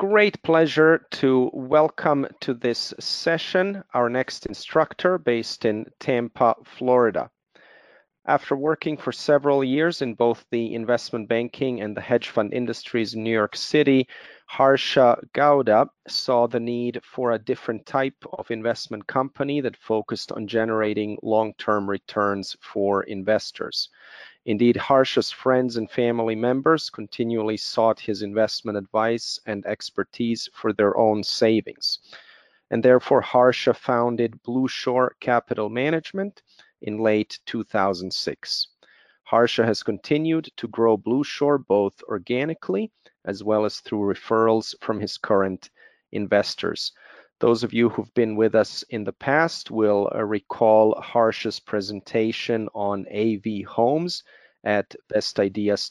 great pleasure to welcome to this session our next instructor based in Tampa, Florida. After working for several years in both the investment banking and the hedge fund industries in New York City, Harsha Gowda saw the need for a different type of investment company that focused on generating long-term returns for investors. Indeed, Harsha's friends and family members continually sought his investment advice and expertise for their own savings. And therefore, Harsha founded Blueshore Capital Management in late 2006. Harsha has continued to grow Blueshore both organically as well as through referrals from his current investors. Those of you who've been with us in the past will recall Harsha's presentation on AV Homes at Best Ideas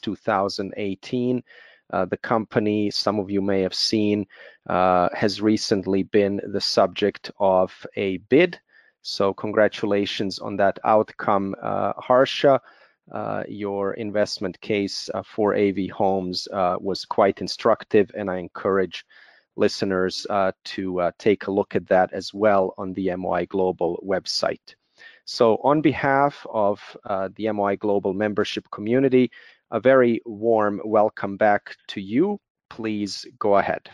2018. The company, some of you may have seen, has recently been the subject of a bid. So congratulations on that outcome, Harsha. Your investment case for AV Homes was quite instructive, and I encourage listeners to take a look at that as well on the MOI Global website. So on behalf of the MOI Global membership community, a very warm welcome back to you. Please go ahead.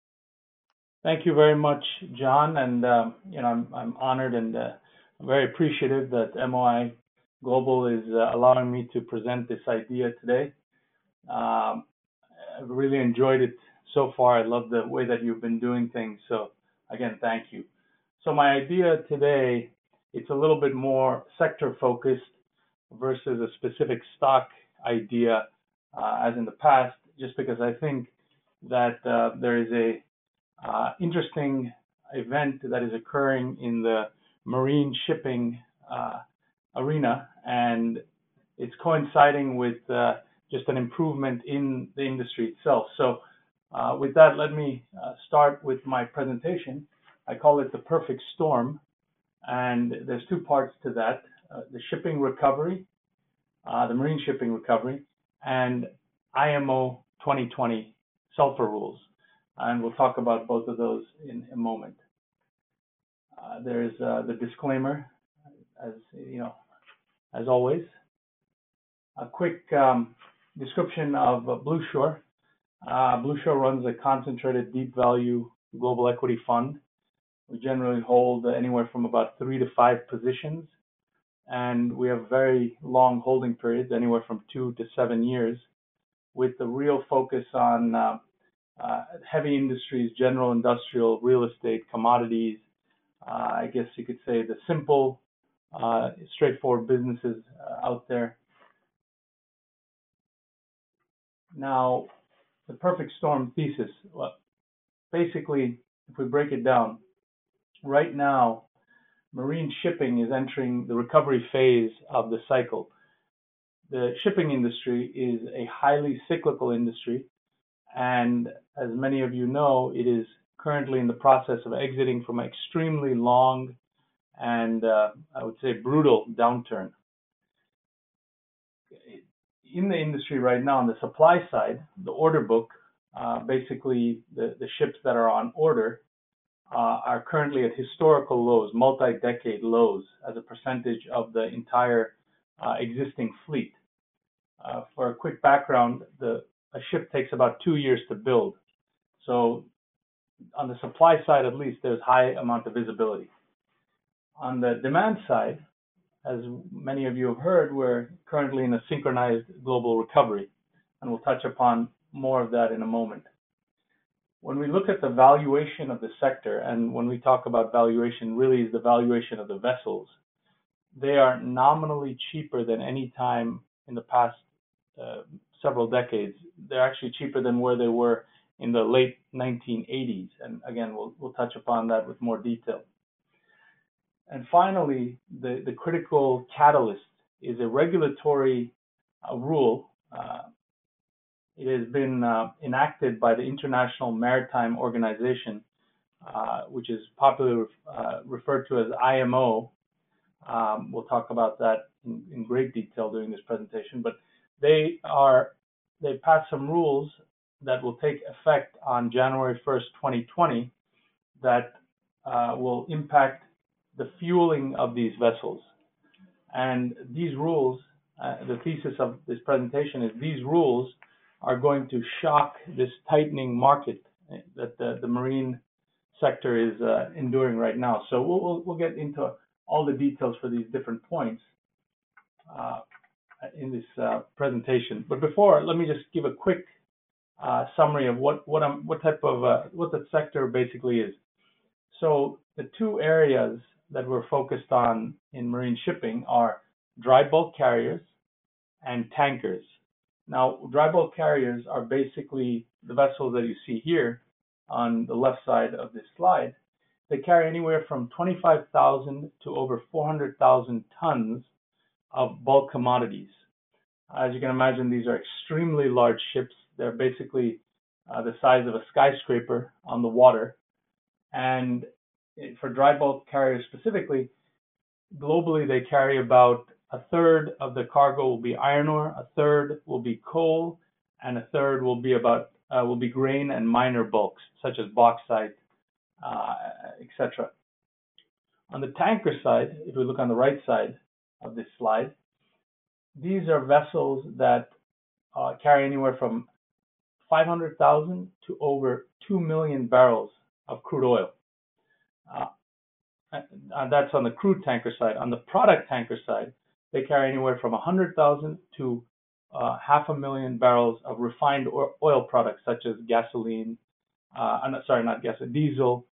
Thank you very much, John. And I'm honored and very appreciative that MOI Global is allowing me to present this idea today. I've really enjoyed it so far. I love the way that you've been doing things. So again, thank you. So my idea today, it's a little bit more sector focused versus a specific stock idea as in the past, just because I think that there is a interesting event that is occurring in the marine shipping arena, and it's coinciding with just an improvement in the industry itself. So with that, let me start with my presentation. I call it the perfect storm, and there's two parts to that, the shipping recovery, the marine shipping recovery, and IMO 2020 sulfur rules. And we'll talk about both of those in a moment. There's the disclaimer, as always. A quick description of Blueshore. Blueshore runs a concentrated deep value global equity fund. We generally hold anywhere from about 3 to 5 positions, and we have very long holding periods, anywhere from 2 to 7 years, with the real focus on heavy industries, general industrial, real estate, commodities. I guess you could say the simple, straightforward businesses out there. Now, the perfect storm thesis. Well, basically, if we break it down, right now, marine shipping is entering the recovery phase of the cycle. The shipping industry is a highly cyclical industry, and as many of you know, it is currently in the process of exiting from an extremely long and I would say brutal downturn. In the industry right now, on the supply side, the order book, basically the ships that are on order, are currently at historical lows, multi-decade lows, as a percentage of the entire existing fleet. For a quick background, a ship takes about 2 years to build. So on the supply side, at least, there's high amount of visibility. On the demand side, as many of you have heard, we're currently in a synchronized global recovery, and we'll touch upon more of that in a moment. When we look at the valuation of the sector, and when we talk about valuation, really is the valuation of the vessels, they are nominally cheaper than any time in the past several decades. They're actually cheaper than where they were in the late 1980s. And again, we'll touch upon that with more detail. And finally, the critical catalyst is a regulatory rule. It has been enacted by the International Maritime Organization, which is popularly referred to as IMO. We'll talk about that in great detail during this presentation, but they passed some rules that will take effect on January 1st, 2020, that will impact the fueling of these vessels. And these rules, the thesis of this presentation is these rules are going to shock this tightening market that the marine sector is enduring right now. So we'll get into all the details for these different points in this presentation. But before, let me just give a quick summary of what the sector basically is. So the two areas that we're focused on in marine shipping are dry bulk carriers and tankers. Now, dry bulk carriers are basically the vessels that you see here on the left side of this slide. They carry anywhere from 25,000 to over 400,000 tons of bulk commodities. As you can imagine, these are extremely large ships. They're basically the size of a skyscraper on the water. And for dry bulk carriers specifically, globally they carry about a third of the cargo will be iron ore, a third will be coal, and a third will be grain and minor bulks such as bauxite, etc. On the tanker side, if we look on the right side of this slide, these are vessels that carry anywhere from 500,000 to over 2 million barrels of crude oil. That's on the crude tanker side. On the product tanker side, they carry anywhere from 100,000 to 500,000 barrels of refined oil products such as gasoline, diesel,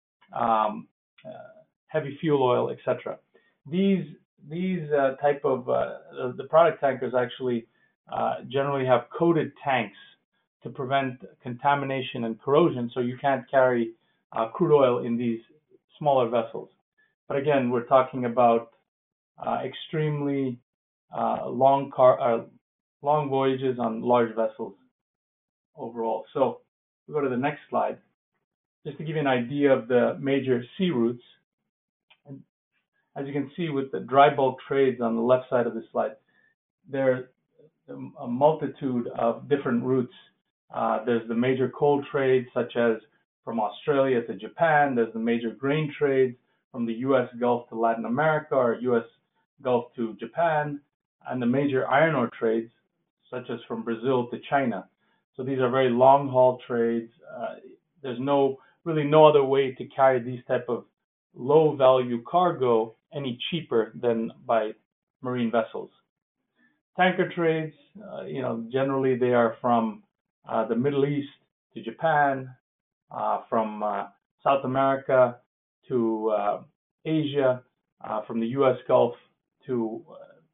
heavy fuel oil, etc. These type of the product tankers actually generally have coated tanks to prevent contamination and corrosion, so you can't carry crude oil in these smaller vessels. But again, we're talking about extremely long voyages on large vessels overall. So we go to the next slide, just to give you an idea of the major sea routes. And as you can see with the dry bulk trades on the left side of the slide, there are a multitude of different routes. There's the major coal trades, such as from Australia to Japan. There's the major grain trades from the U.S. Gulf to Latin America, or U.S. Gulf to Japan, and the major iron ore trades, such as from Brazil to China. So these are very long haul trades. There's really no other way to carry these type of low value cargo any cheaper than by marine vessels. Tanker trades, generally they are from the Middle East to Japan, from South America to Asia, from the U.S. Gulf to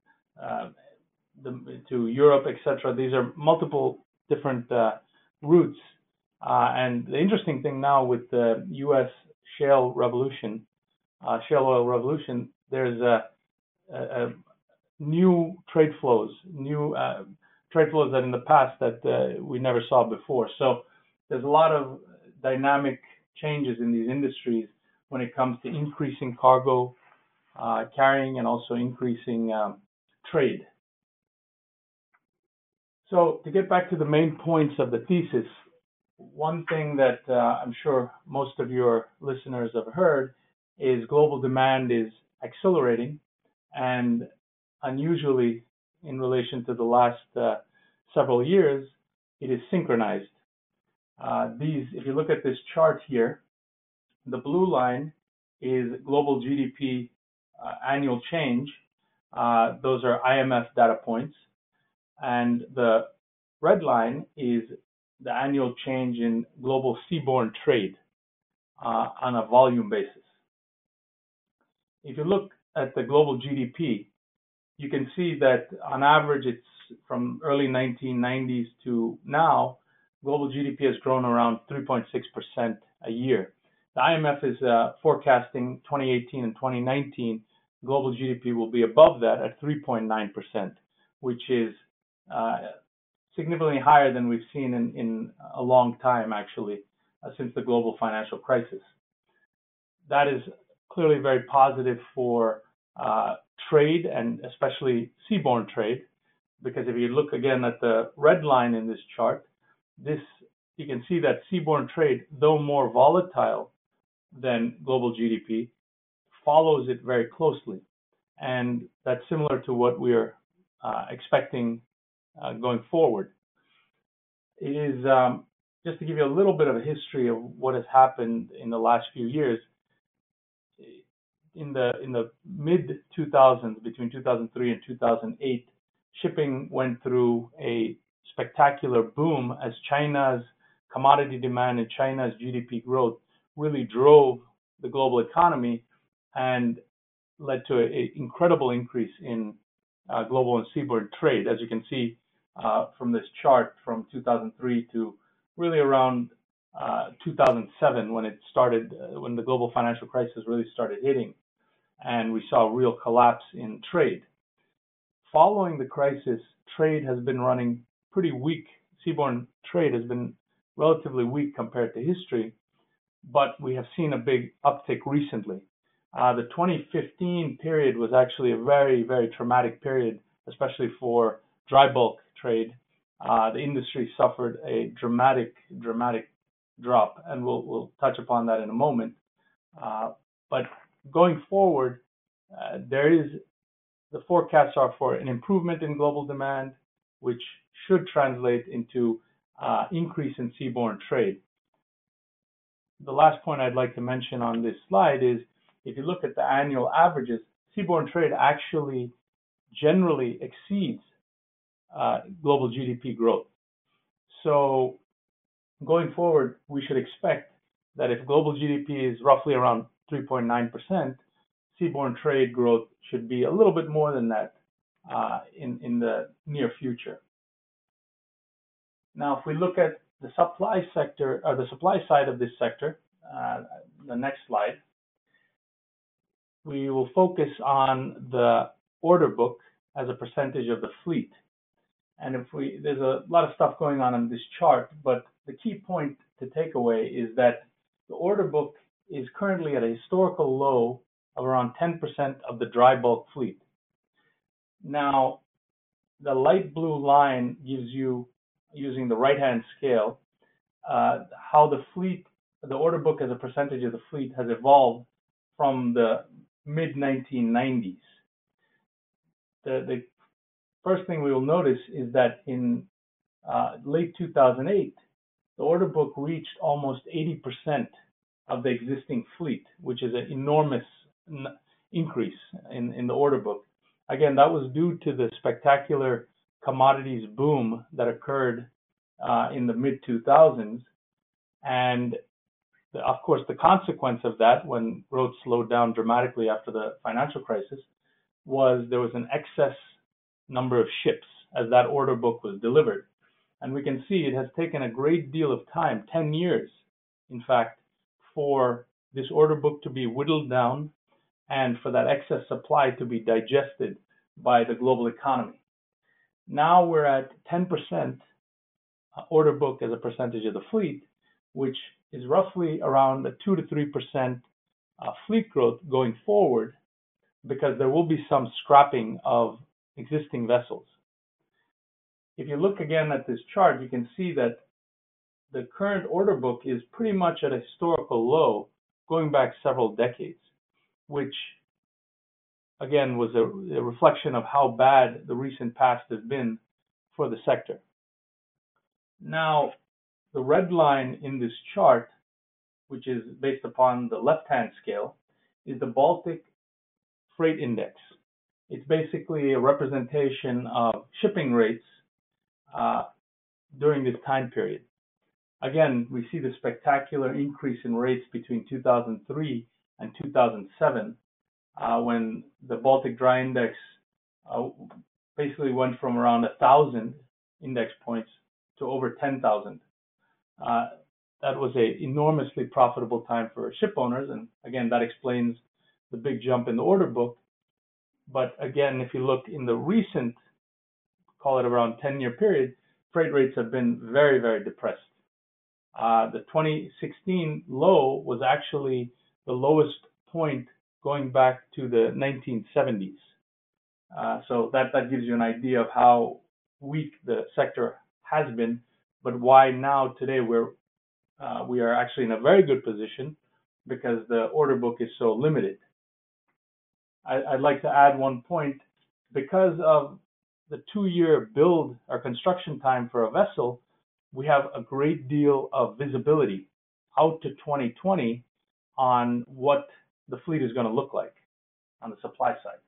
Europe, etc. These are multiple different routes. And the interesting thing now with the U.S. shale oil revolution, there's a new trade flows that in the past that we never saw before. So there's a lot of dynamic changes in these industries when it comes to increasing cargo carrying and also increasing trade. So to get back to the main points of the thesis, one thing that I'm sure most of your listeners have heard is global demand is accelerating, and unusually in relation to the last several years, it is synchronized. If you look at this chart here, the blue line is global GDP annual change. Those are IMF data points. And the red line is the annual change in global seaborne trade on a volume basis. If you look at the global GDP, you can see that on average, it's from early 1990s to now, global GDP has grown around 3.6% a year. The IMF is forecasting 2018 and 2019, global GDP will be above that at 3.9%, which is significantly higher than we've seen in a long time, actually, since the global financial crisis. That is clearly very positive for trade, and especially seaborne trade, because if you look again at the red line in this chart, this you can see that seaborne trade, though more volatile than global GDP, follows it very closely. And that's similar to what we're expecting going forward. It is, just to give you a little bit of a history of what has happened in the last few years, in the mid 2000s, between 2003 and 2008, shipping went through a spectacular boom as China's commodity demand and China's GDP growth really drove the global economy and led to an incredible increase in global and seaborne trade. As you can see from this chart, from 2003 to really around 2007, when it started, when the global financial crisis really started hitting, and we saw a real collapse in trade. Following the crisis, trade has been running pretty weak. Seaborne trade has been relatively weak compared to history, but we have seen a big uptick recently. The 2015 period was actually a very, very traumatic period, especially for dry bulk trade. The industry suffered a dramatic drop, and we'll touch upon that in a moment. But going forward, the forecasts are for an improvement in global demand, which should translate into increase in seaborne trade. The last point I'd like to mention on this slide is, if you look at the annual averages, seaborne trade actually generally exceeds global GDP growth. So going forward, we should expect that if global GDP is roughly around 3.9%, seaborne trade growth should be a little bit more than that in the near future. Now, if we look at the supply sector, or the supply side of this sector, the next slide, we will focus on the order book as a percentage of the fleet. And there's a lot of stuff going on this chart, but the key point to take away is that the order book is currently at a historical low of around 10% of the dry bulk fleet. Now, the light blue line gives you, using the right-hand scale, how the order book as a percentage of the fleet has evolved from the mid-1990s. The first thing we will notice is that in late 2008, the order book reached almost 80% of the existing fleet, which is an enormous increase in the order book. Again, that was due to the spectacular commodities boom that occurred in the mid-2000s. And of course, the consequence of that, when growth slowed down dramatically after the financial crisis, was there was an excess number of ships as that order book was delivered. And we can see it has taken a great deal of time, 10 years, in fact, for this order book to be whittled down and for that excess supply to be digested by the global economy. Now we're at 10% order book as a percentage of the fleet, which is roughly around a 2 to 3% fleet growth going forward, because there will be some scrapping of existing vessels. If you look again at this chart, you can see that the current order book is pretty much at a historical low going back several decades, which again was a reflection of how bad the recent past has been for the sector. Now, the red line in this chart, which is based upon the left-hand scale, is the Baltic Freight Index. It's basically a representation of shipping rates during this time period. Again, we see the spectacular increase in rates between 2003 and 2007, when the Baltic Dry Index basically went from around 1,000 index points to over 10,000. That was an enormously profitable time for ship owners, and again, that explains the big jump in the order book. But again, if you look in the recent, call it around 10-year period, freight rates have been very, very depressed. The 2016 low was actually the lowest point going back to the 1970s. So that gives you an idea of how weak the sector has been but why now today we are actually in a very good position because the order book is so limited. I'd like to add one point. Because of the 2-year build or construction time for a vessel, we have a great deal of visibility out to 2020 on what the fleet is going to look like on the supply side.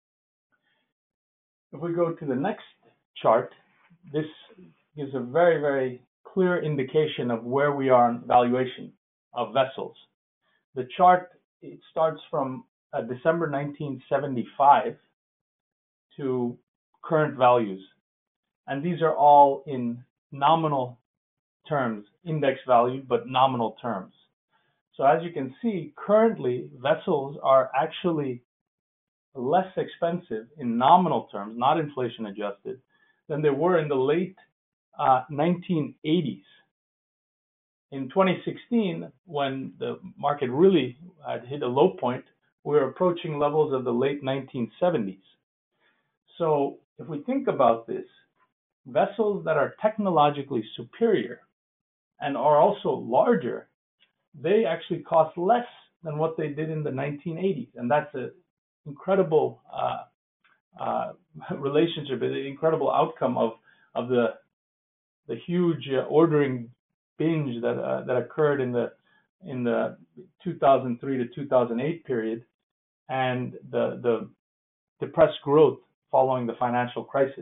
If we go to the next chart, this gives a very, very clear indication of where we are in valuation of vessels. The chart, it starts from December 1975 to current values. And these are all in nominal terms, index value, but nominal terms. So as you can see, currently vessels are actually less expensive in nominal terms, not inflation adjusted, than they were in the late 1980s. In 2016, when the market really had hit a low point, we were approaching levels of the late 1970s. So if we think about this, vessels that are technologically superior and are also larger, they actually cost less than what they did in the 1980s. And that's an incredible relationship, an incredible outcome of the huge ordering binge that occurred in the 2003 to 2008 period, and the depressed growth following the financial crisis.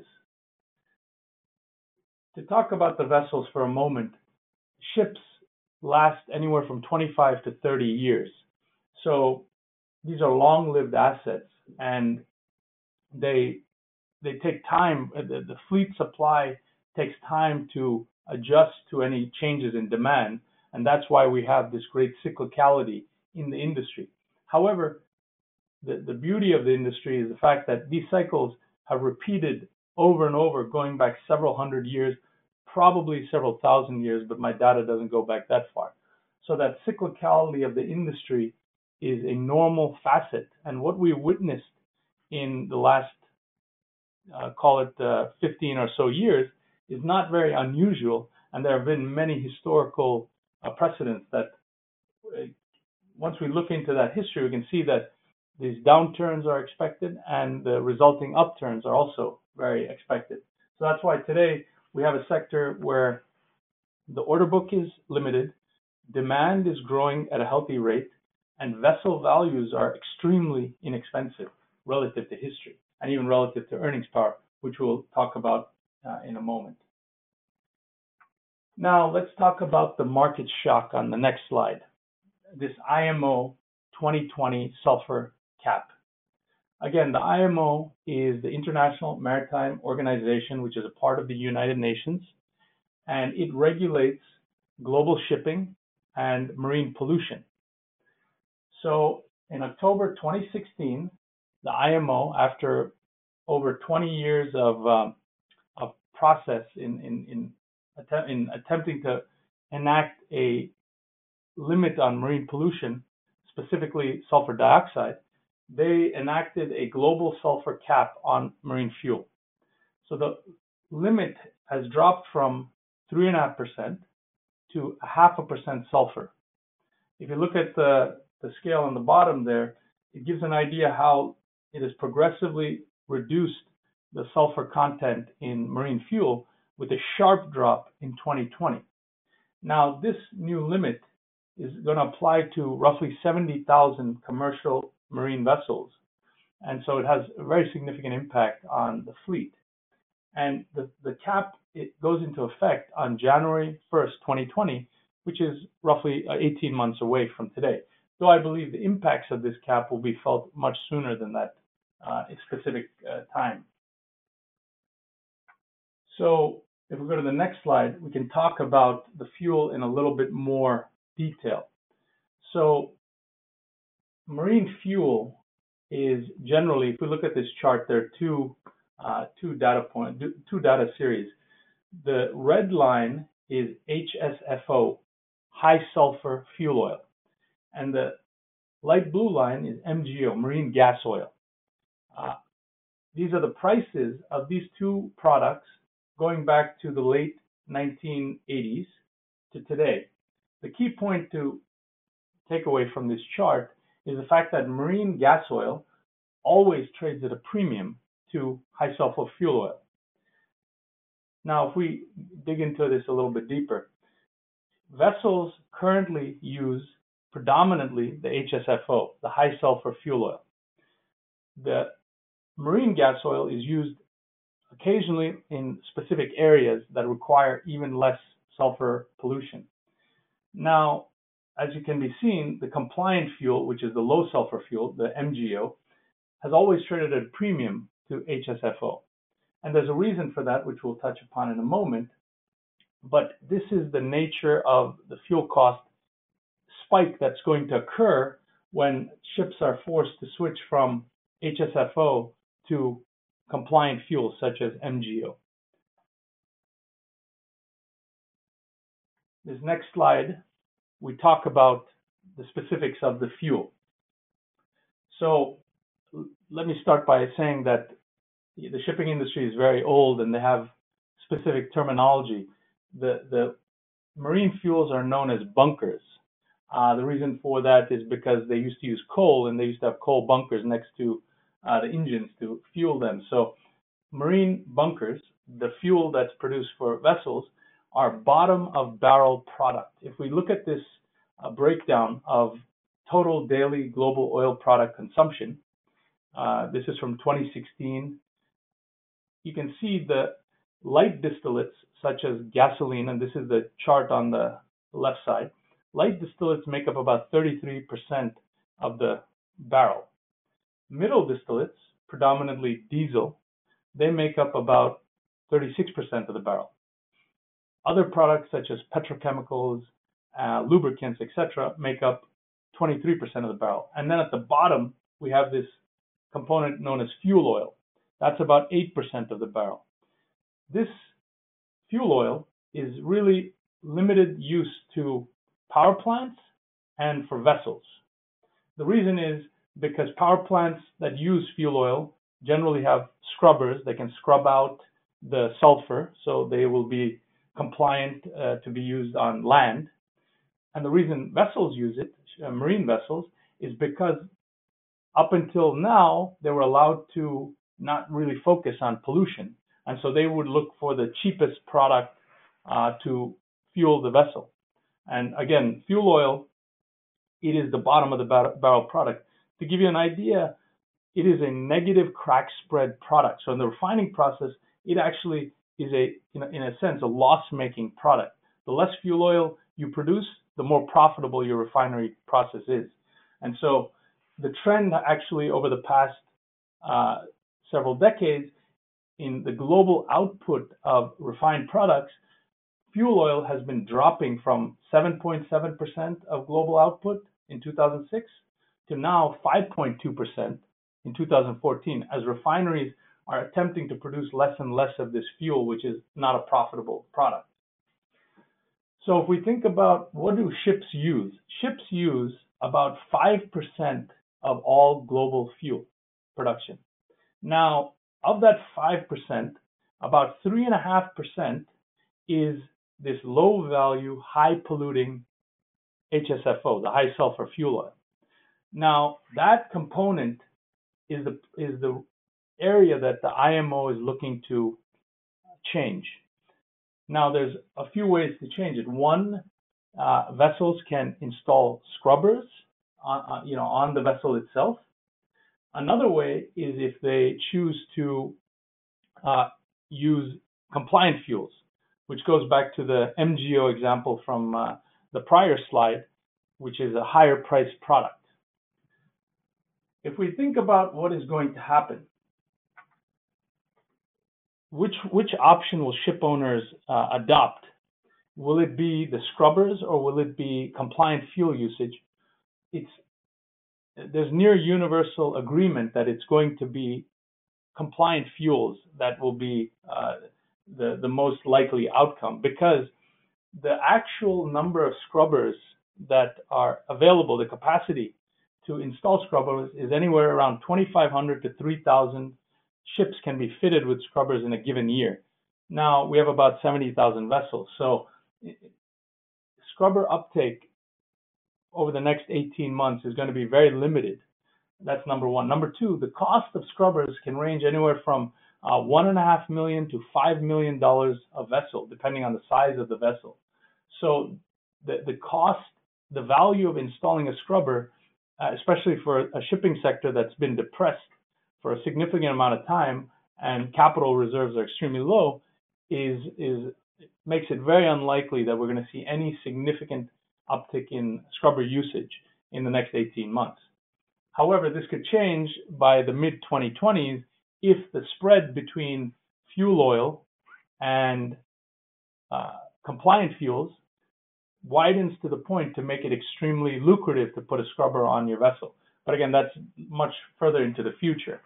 To talk about the vessels for a moment, ships last anywhere from 25 to 30 years. So these are long-lived assets, and they take time. The fleet supply takes time to adjust to any changes in demand, and that's why we have this great cyclicality in the industry. However, the beauty of the industry is the fact that these cycles have repeated over and over, going back several hundred years, probably several thousand years, but my data doesn't go back that far. So that cyclicality of the industry is a normal facet. And what we witnessed in the last, call it 15 or so years, is not very unusual. And there have been many historical precedents that once we look into that history, we can see that these downturns are expected and the resulting upturns are also very expected. So that's why today we have a sector where the order book is limited, demand is growing at a healthy rate, and vessel values are extremely inexpensive relative to history and even relative to earnings power, which we'll talk about in a moment. Now let's talk about the market shock on the next slide. This IMO 2020 sulfur cap. Again, the IMO is the International Maritime Organization, which is a part of the United Nations, and it regulates global shipping and marine pollution. So in October 2016, the IMO, after over 20 years of process in attempting to enact a limit on marine pollution, specifically sulfur dioxide, they enacted a global sulfur cap on marine fuel. So the limit has dropped from 3.5% to 0.5% sulfur. If you look at the scale on the bottom there, it gives an idea how it has progressively reduced the sulfur content in marine fuel with a sharp drop in 2020. Now, this new limit is going to apply to roughly 70,000 commercial marine vessels. And so it has a very significant impact on the fleet. And the cap, it goes into effect on January 1st, 2020, which is roughly 18 months away from today. Though I believe the impacts of this cap will be felt much sooner than that specific time. So if we go to the next slide, we can talk about the fuel in a little bit more detail. So marine fuel is generally, if we look at this chart, there are two data series. The red line is HSFO, high sulfur fuel oil, and the light blue line is MGO, marine gas oil. These are the prices of these two products going back to the late 1980s to today. The key point to take away from this chart is the fact that marine gas oil always trades at a premium to high sulfur fuel oil. Now, if we dig into this a little bit deeper, vessels currently use predominantly the HSFO, the high sulfur fuel oil. The marine gas oil is used occasionally in specific areas that require even less sulfur pollution. Now, as you can be seen, the compliant fuel, which is the low sulfur fuel, the MGO, has always traded at a premium to HSFO. And there's a reason for that, which we'll touch upon in a moment. But this is the nature of the fuel cost spike that's going to occur when ships are forced to switch from HSFO to compliant fuels such as MGO. This next slide, we talk about the specifics of the fuel. So let me start by saying that the shipping industry is very old and they have specific terminology. The marine fuels are known as bunkers. The reason for that is because they used to use coal and they used to have coal bunkers next to the engines to fuel them. So marine bunkers, the fuel that's produced for vessels, are bottom of barrel product. If we look at this breakdown of total daily global oil product consumption, this is from 2016, you can see the light distillates such as gasoline, and this is the chart on the left side. Light distillates make up about 33% of the barrel. Middle distillates, predominantly diesel, they make up about 36% of the barrel. Other products such as petrochemicals, lubricants, etc., make up 23% of the barrel. And then at the bottom, we have this component known as fuel oil. That's about 8% of the barrel. This fuel oil is really limited use to power plants and for vessels. The reason is because power plants that use fuel oil generally have scrubbers. They can scrub out the sulfur, so they will be compliant to be used on land. And the reason vessels use it, marine vessels, is because up until now, they were allowed to not really focus on pollution. And so they would look for the cheapest product to fuel the vessel. And again, fuel oil, it is the bottom of the barrel product. To give you an idea, it is a negative crack spread product. So in the refining process, it actually is in a sense, a loss-making product. The less fuel oil you produce, the more profitable your refinery process is. And so the trend actually over the past several decades in the global output of refined products, fuel oil has been dropping from 7.7% of global output in 2006 to now 5.2% in 2014, as refineries are attempting to produce less and less of this fuel, which is not a profitable product. So if we think about what do ships use? Ships use about 5% of all global fuel production. Now, of that 5%, about 3.5% is this low value, high polluting HSFO, the high sulfur fuel oil. Now, that component is the area that the IMO is looking to change. Now, there's a few ways to change it. One, vessels can install scrubbers on the vessel itself. Another way is if they choose to use compliant fuels, which goes back to the MGO example from the prior slide, which is a higher priced product. If we think about what is going to happen, which option will ship owners adopt? Will it be the scrubbers or will it be compliant fuel usage? There's near universal agreement that it's going to be compliant fuels that will be the most likely outcome, because the actual number of scrubbers that are available, the capacity to install scrubbers is anywhere around 2,500 to 3,000 ships can be fitted with scrubbers in a given year. Now we have about 70,000 vessels. So scrubber uptake over the next 18 months is going to be very limited. That's number one. Number two, the cost of scrubbers can range anywhere from $1.5 million to $5 million a vessel, depending on the size of the vessel. So the cost, the value of installing a scrubber, especially for a shipping sector that's been depressed for a significant amount of time and capital reserves are extremely low, makes it very unlikely that we're going to see any significant uptick in scrubber usage in the next 18 months. However, this could change by the mid-2020s if the spread between fuel oil and compliant fuels widens to the point to make it extremely lucrative to put a scrubber on your vessel. But again, that's much further into the future.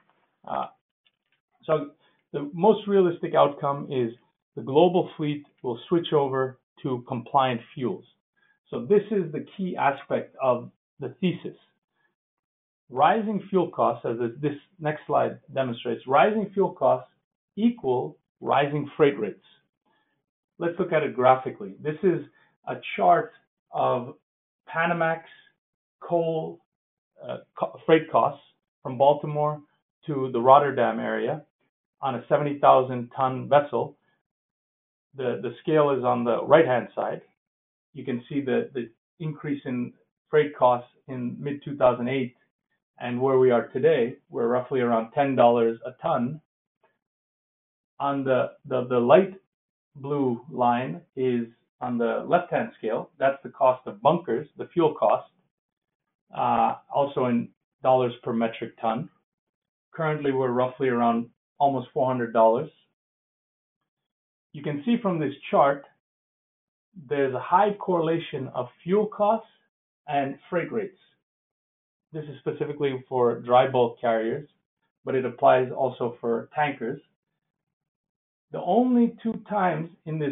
So the most realistic outcome is the global fleet will switch over to compliant fuels. So this is the key aspect of the thesis. Rising fuel costs, as this next slide demonstrates, rising fuel costs equal rising freight rates. Let's look at it graphically. This is a chart of Panamax coal freight costs from Baltimore to the Rotterdam area on a 70,000 ton vessel. The scale is on the right-hand side. You can see the increase in freight costs in mid-2008 and where we are today. We're roughly around $10 a ton. On the light blue line is on the left-hand scale. That's the cost of bunkers, the fuel cost, also in dollars per metric ton. Currently, we're roughly around almost $400. You can see from this chart, there's a high correlation of fuel costs and freight rates. This is specifically for dry bulk carriers, but it applies also for tankers. The only two times in this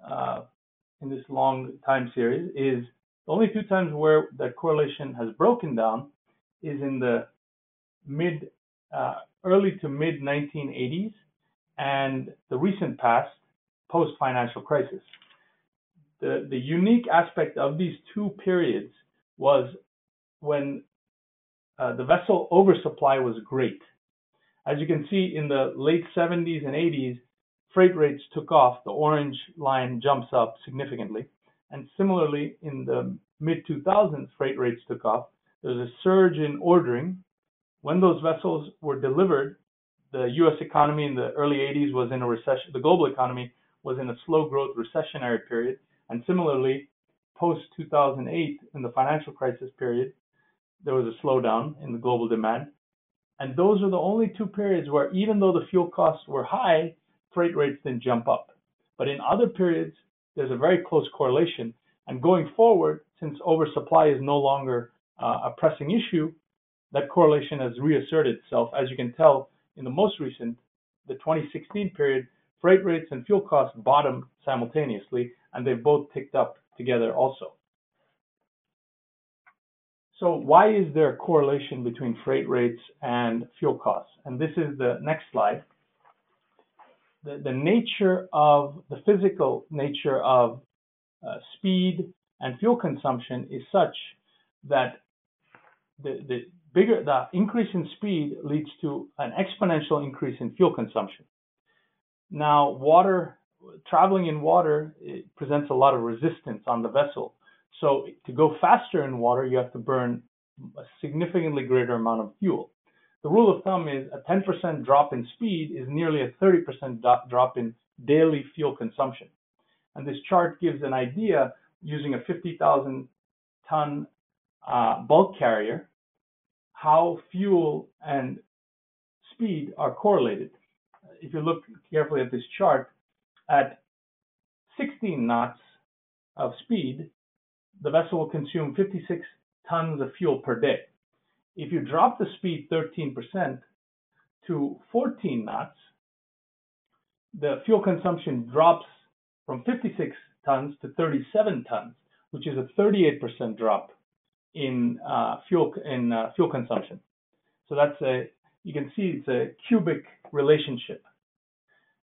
long time series is the only two times where that correlation has broken down is in the early to mid 1980s and the recent past, post financial crisis. The unique aspect of these two periods was when the vessel oversupply was great. As you can see, in the late 70s and 80s, freight rates took off. The orange line jumps up significantly. And similarly, in the mid-2000s, freight rates took off. There was a surge in ordering. When those vessels were delivered, the U.S. economy in the early 80s was in a recession. The global economy was in a slow growth recessionary period. And similarly, post-2008, in the financial crisis period, there was a slowdown in the global demand. And those are the only two periods where, even though the fuel costs were high, freight rates didn't jump up. But in other periods, there's a very close correlation. And going forward, since oversupply is no longer a pressing issue, that correlation has reasserted itself. As you can tell, in the most recent, the 2016 period, freight rates and fuel costs bottomed simultaneously, and they've both ticked up together also. So why is there a correlation between freight rates and fuel costs? And this is the next slide. The nature of the physical nature of speed and fuel consumption is such that the increase in speed leads to an exponential increase in fuel consumption. Now, traveling in water, it presents a lot of resistance on the vessel. So to go faster in water, you have to burn a significantly greater amount of fuel. The rule of thumb is a 10% drop in speed is nearly a 30% drop in daily fuel consumption. And this chart gives an idea using a 50,000 ton bulk carrier, how fuel and speed are correlated. If you look carefully at this chart, at 16 knots of speed, the vessel will consume 56 tons of fuel per day. If you drop the speed 13% to 14 knots, the fuel consumption drops from 56 tons to 37 tons, which is a 38% drop in fuel consumption. So you can see it's a cubic relationship.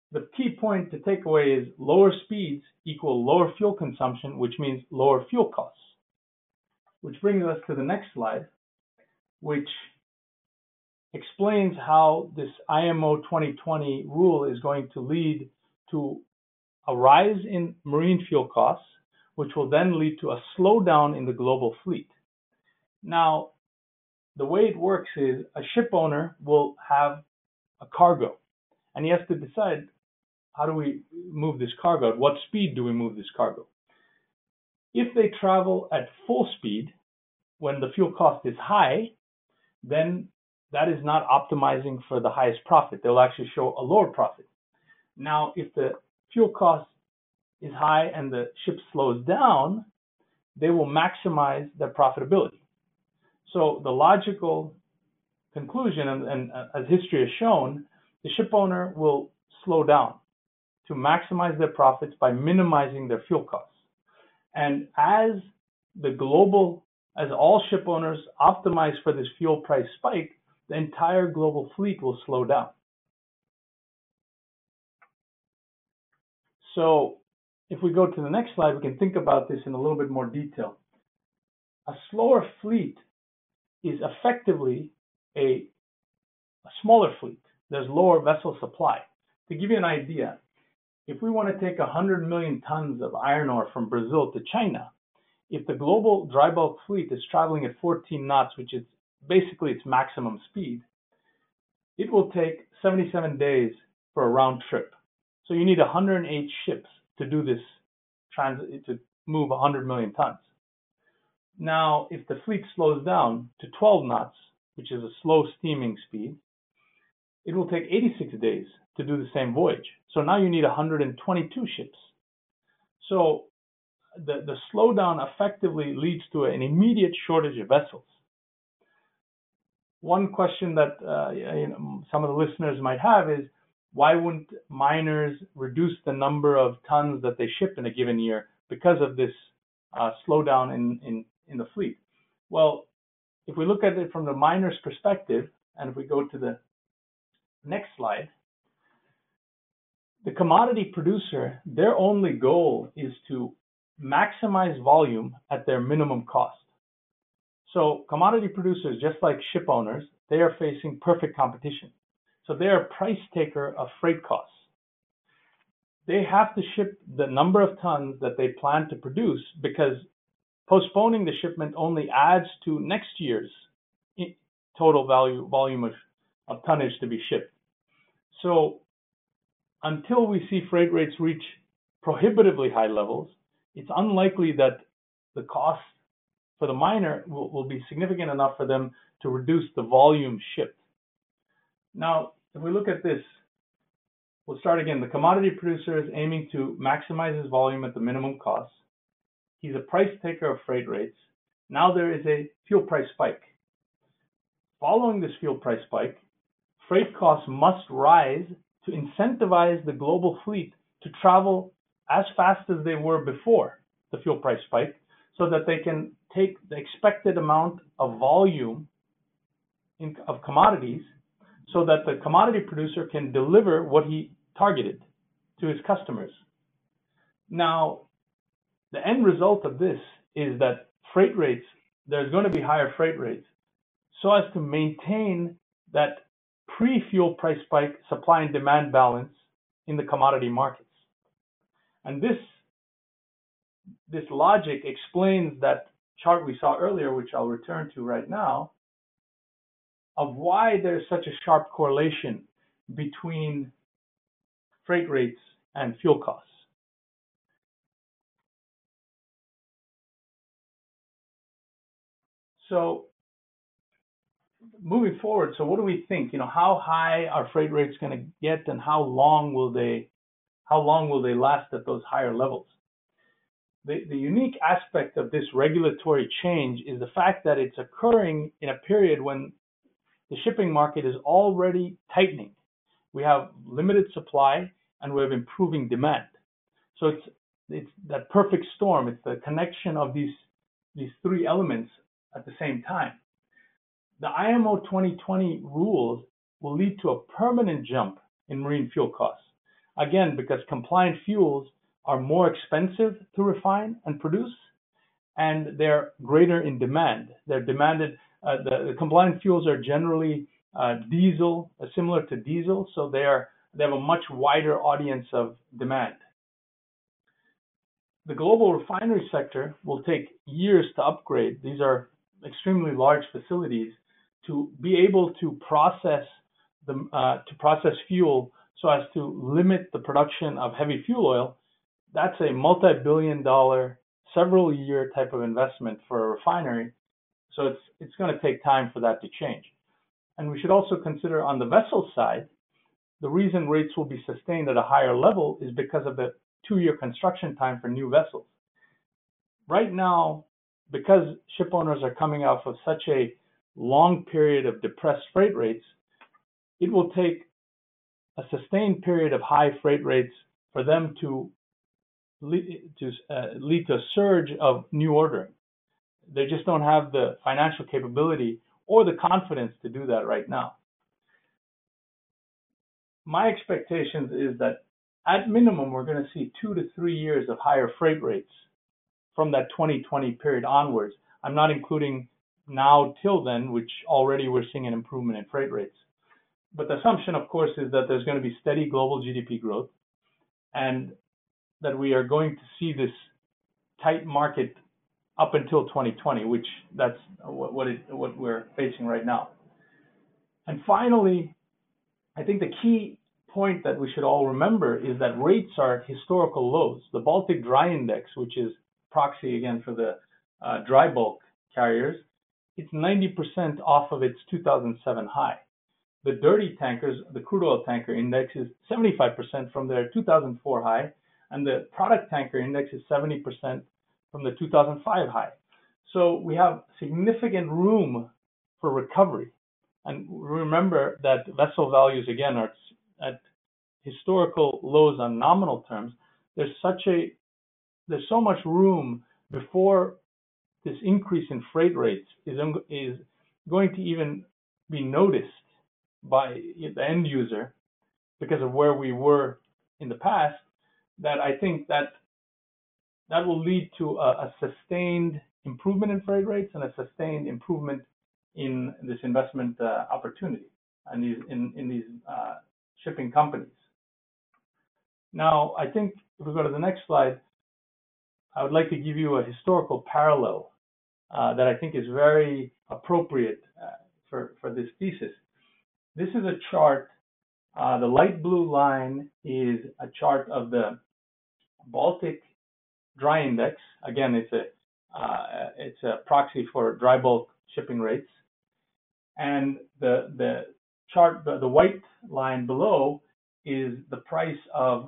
The key point to take away is lower speeds equal lower fuel consumption, which means lower fuel costs. Which brings us to the next slide, which explains how this IMO 2020 rule is going to lead to a rise in marine fuel costs, which will then lead to a slowdown in the global fleet. Now, the way it works is a ship owner will have a cargo, and he has to decide, how do we move this cargo? At what speed do we move this cargo? If they travel at full speed, when the fuel cost is high, then that is not optimizing for the highest profit. They'll actually show a lower profit. Now, if the fuel cost is high and the ship slows down, they will maximize their profitability. So the logical conclusion, and as history has shown, the ship owner will slow down to maximize their profits by minimizing their fuel costs. And as all ship owners optimize for this fuel price spike, the entire global fleet will slow down. So if we go to the next slide, we can think about this in a little bit more detail. A slower fleet is effectively a smaller fleet. There's lower vessel supply. To give you an idea, if we want to take 100 million tons of iron ore from Brazil to China, if the global dry bulk fleet is traveling at 14 knots, which is basically its maximum speed, it will take 77 days for a round trip. So you need 108 ships to do this to move 100 million tons. Now, if the fleet slows down to 12 knots, which is a slow steaming speed, it will take 86 days to do the same voyage. So now you need 122 ships. So the slowdown effectively leads to an immediate shortage of vessels. One question that some of the listeners might have is, why wouldn't miners reduce the number of tons that they ship in a given year because of this slowdown in the fleet? Well, if we look at it from the miner's perspective, and if we go to the next slide, the commodity producer, their only goal is to maximize volume at their minimum cost. So commodity producers, just like ship owners, they are facing perfect competition. So they are a price taker of freight costs. They have to ship the number of tons that they plan to produce, because postponing the shipment only adds to next year's total volume of tonnage to be shipped. So until we see freight rates reach prohibitively high levels, it's unlikely that the cost for the miner will be significant enough for them to reduce the volume shipped. Now, if we look at this, we'll start again. The commodity producer is aiming to maximize his volume at the minimum cost. He's a price taker of freight rates. Now there is a fuel price spike. Following this fuel price spike, freight costs must rise to incentivize the global fleet to travel as fast as they were before the fuel price spike, so that they can take the expected amount of volume of commodities, so that the commodity producer can deliver what he targeted to his customers. Now, the end result of this is that freight rates, there's going to be higher freight rates, so as to maintain that pre-fuel price spike supply and demand balance in the commodity markets. And this logic explains that chart we saw earlier, which I'll return to right now, of why there's such a sharp correlation between freight rates and fuel costs. So moving forward, so what do we think? How high are freight rates going to get, and how long will they last at those higher levels? The unique aspect of this regulatory change is the fact that it's occurring in a period when the shipping market is already tightening. We have limited supply and we have improving demand. So it's that perfect storm. It's the connection of these three elements at the same time. The IMO 2020 rules will lead to a permanent jump in marine fuel costs. again, because compliant fuels are more expensive to refine and produce, and they're greater in demand. They're demanded. The compliant fuels are generally diesel, similar to diesel, so they have a much wider audience of demand. The global refinery sector will take years to upgrade. These are extremely large facilities to be able to process fuel so as to limit the production of heavy fuel oil. That's a multi-billion-dollar, several-year type of investment for a refinery. So it's going to take time for that to change. And we should also consider on the vessel side, the reason rates will be sustained at a higher level is because of the 2-year construction time for new vessels. Right now, because ship owners are coming off of such a long period of depressed freight rates, it will take a sustained period of high freight rates for them to lead to a surge of new ordering. They just don't have the financial capability or the confidence to do that right now. My expectations is that at minimum, we're going to see 2 to 3 years of higher freight rates from that 2020 period onwards. I'm not including now till then, which already we're seeing an improvement in freight rates. But the assumption, of course, is that there's going to be steady global GDP growth and that we are going to see this tight market up until 2020, which that's what we're facing right now. And finally, I think the key point that we should all remember is that rates are at historical lows. The Baltic Dry Index, which is proxy again for the dry bulk carriers, it's 90% off of its 2007 high. The dirty tankers, the crude oil tanker index is 75% from their 2004 high, and the product tanker index is 70% from the 2005 high. So we have significant room for recovery. And remember that vessel values, again, are at historical lows on nominal terms. There's so much room before this increase in freight rates is going to even be noticed by the end user because of where we were in the past, that I think that will lead to a sustained improvement in freight rates and a sustained improvement in this investment opportunity and in these shipping companies. Now, I think if we go to the next slide, I would like to give you a historical parallel that I think is very appropriate for this thesis. This is a chart. The light blue line is a chart of the Baltic Dry Index. Again, it's a proxy for dry bulk shipping rates. And the chart, the white line below, is the price of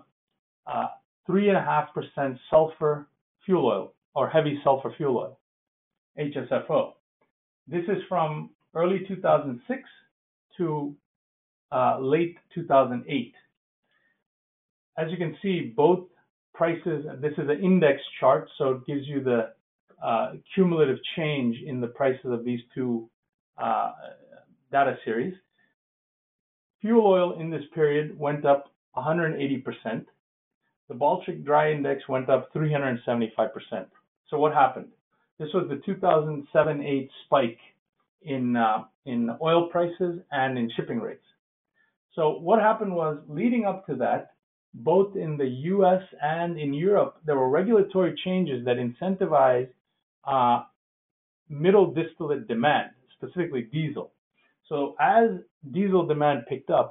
3.5% sulfur fuel oil, or heavy sulfur fuel oil, HSFO. This is from early 2006 to late 2008. As you can see, both prices, this is an index chart, so it gives you the cumulative change in the prices of these two data series. Fuel oil in this period went up 180%. The Baltic Dry Index went up 375%. So what happened? This was the 2007-8 spike in oil prices and in shipping rates. So what happened was, leading up to that, both in the US and in Europe, there were regulatory changes that incentivized middle distillate demand, specifically diesel. So as diesel demand picked up,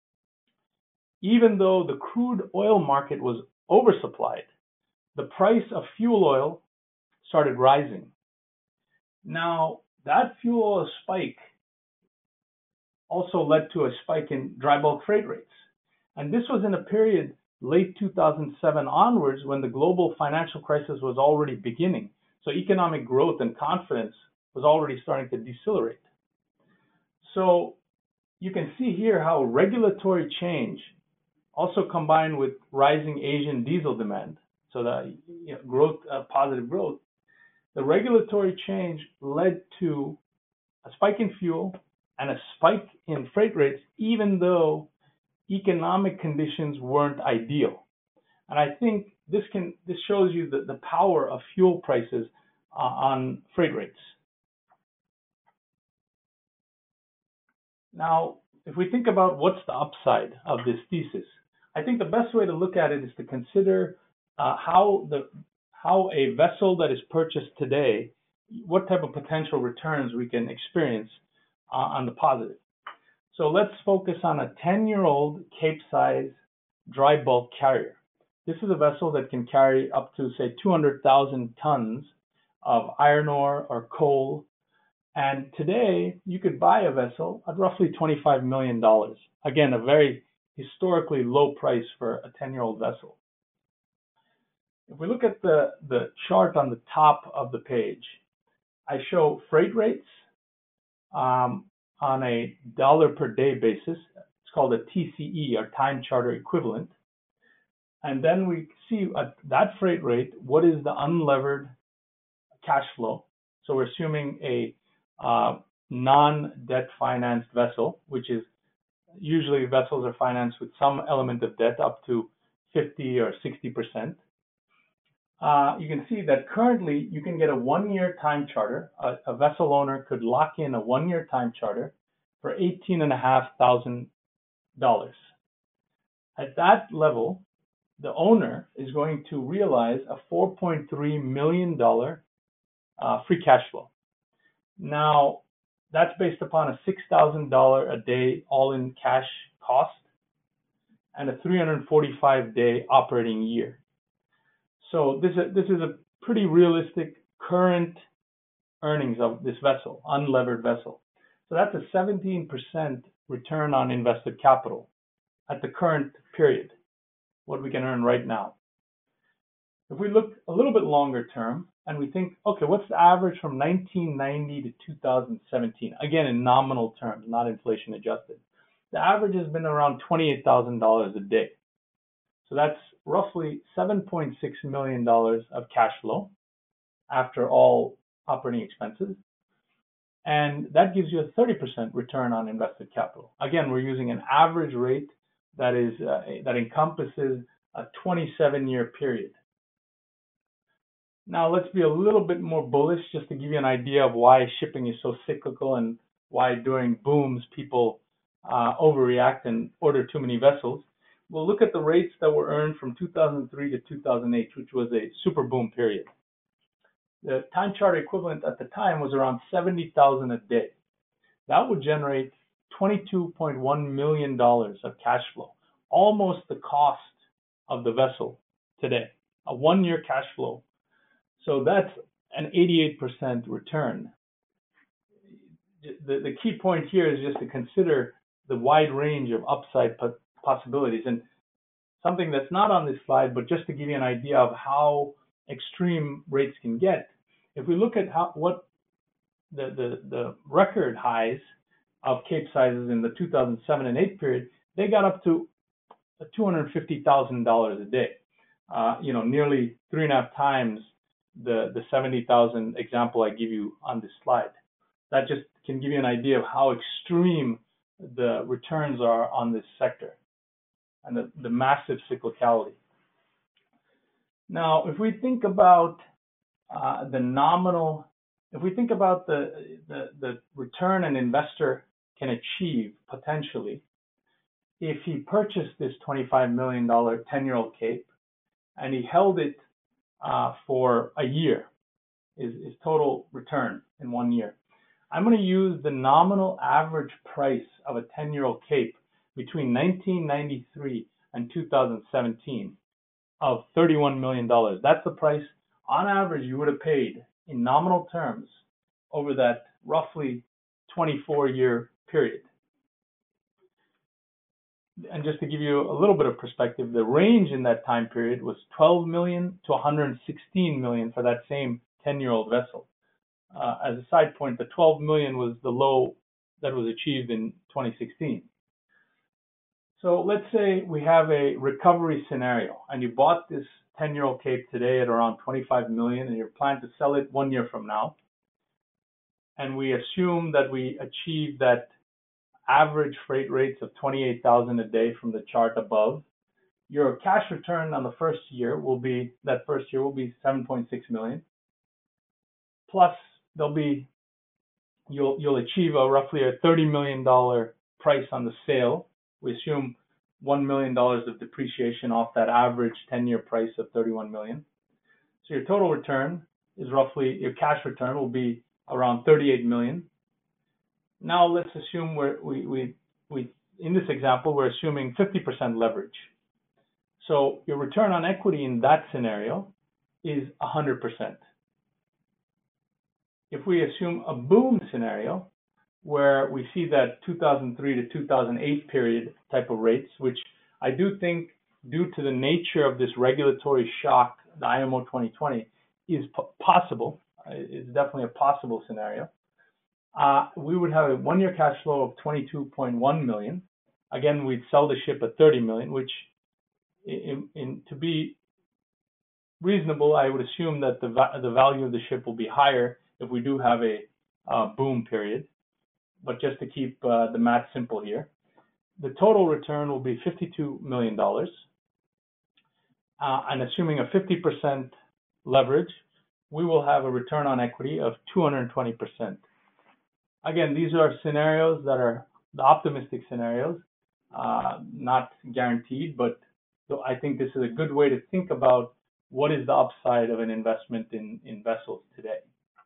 even though the crude oil market was oversupplied, the price of fuel oil started rising. Now, that fuel oil spike also led to a spike in dry bulk freight rates. And this was in a period late 2007 onwards, when the global financial crisis was already beginning. So economic growth and confidence was already starting to decelerate. So you can see here how regulatory change, also combined with rising Asian diesel demand, so the growth, positive growth, the regulatory change led to a spike in fuel and a spike in freight rates, even though economic conditions weren't ideal. And I think this shows you the power of fuel prices on freight rates. Now, if we think about what's the upside of this thesis, I think the best way to look at it is to consider how a vessel that is purchased today, what type of potential returns we can experience on the positive. So let's focus on a 10-year-old Capesize dry bulk carrier. This is a vessel that can carry up to, say, 200,000 tons of iron ore or coal. And today, you could buy a vessel at roughly $25 million. Again, a very historically low price for a 10-year-old vessel. If we look at the chart on the top of the page, I show freight rates on a dollar per day basis. It's called a TCE, or time charter equivalent. And then we see at that freight rate, what is the unlevered cash flow. So we're assuming a non-debt financed vessel, which is usually vessels are financed with some element of debt up to 50 or 60%. You can see that currently you can get a 1-year time charter. A vessel owner could lock in a 1-year time charter for $18,500. At that level, the owner is going to realize a $4.3 million free cash flow. Now, that's based upon a $6,000 a day all-in cash cost and a 345-day operating year. So this is a pretty realistic current earnings of this vessel, unlevered vessel. So that's a 17% return on invested capital at the current period, what we can earn right now. If we look a little bit longer term and we think, okay, what's the average from 1990 to 2017? Again, in nominal terms, not inflation adjusted. The average has been around $28,000 a day. So that's roughly $7.6 million of cash flow after all operating expenses. And that gives you a 30% return on invested capital. Again, we're using an average rate that encompasses a 27-year period. Now let's be a little bit more bullish, just to give you an idea of why shipping is so cyclical and why during booms people overreact and order too many vessels. We'll look at the rates that were earned from 2003 to 2008, which was a super boom period. The time charter equivalent at the time was around $70,000 a day. That would generate $22.1 million of cash flow, almost the cost of the vessel today, a 1-year cash flow. So that's an 88% return. The key point here is just to consider the wide range of upside possibilities. And something that's not on this slide, but just to give you an idea of how extreme rates can get, if we look at what the record highs of Capesizes in the 2007 and 8 period, they got up to $250,000 a day. Nearly 3.5 times the 70,000 example I give you on this slide. That just can give you an idea of how extreme the returns are on this sector and the massive cyclicality. Now, if we think about if we think about the return an investor can achieve potentially, if he purchased this $25 million 10-year-old Cape and he held it for a year, is total return in 1 year. I'm going to use the nominal average price of a 10-year-old Cape between 1993 and 2017 of $31 million. That's the price on average you would have paid in nominal terms over that roughly 24-year period. And just to give you a little bit of perspective, the range in that time period was 12 million to 116 million for that same 10-year-old vessel. As a side point, the 12 million was the low that was achieved in 2016. So let's say we have a recovery scenario and you bought this 10-year-old Cape today at around 25 million and you're planning to sell it 1 year from now. And we assume that we achieve that average freight rates of 28,000 a day from the chart above, your cash return on the first year will be 7.6 million. Plus, you'll achieve roughly a $30 million price on the sale. We assume $1 million of depreciation off that average 10-year price of 31 million. So your total return is roughly, your cash return will be around 38 million. Now let's assume in this example, we're assuming 50% leverage. So your return on equity in that scenario is 100%. If we assume a boom scenario, where we see that 2003 to 2008 period type of rates, which I do think, due to the nature of this regulatory shock, the IMO 2020, is possible. It's definitely a possible scenario. We would have a one-year cash flow of 22.1 million. Again, we'd sell the ship at 30 million, which, to be reasonable, I would assume that the value of the ship will be higher if we do have a boom period. But just to keep the math simple here, the total return will be $52 million. And assuming a 50% leverage, we will have a return on equity of 220%. Again, these are scenarios that are the optimistic scenarios, not guaranteed, but I think this is a good way to think about what is the upside of an investment in vessels today.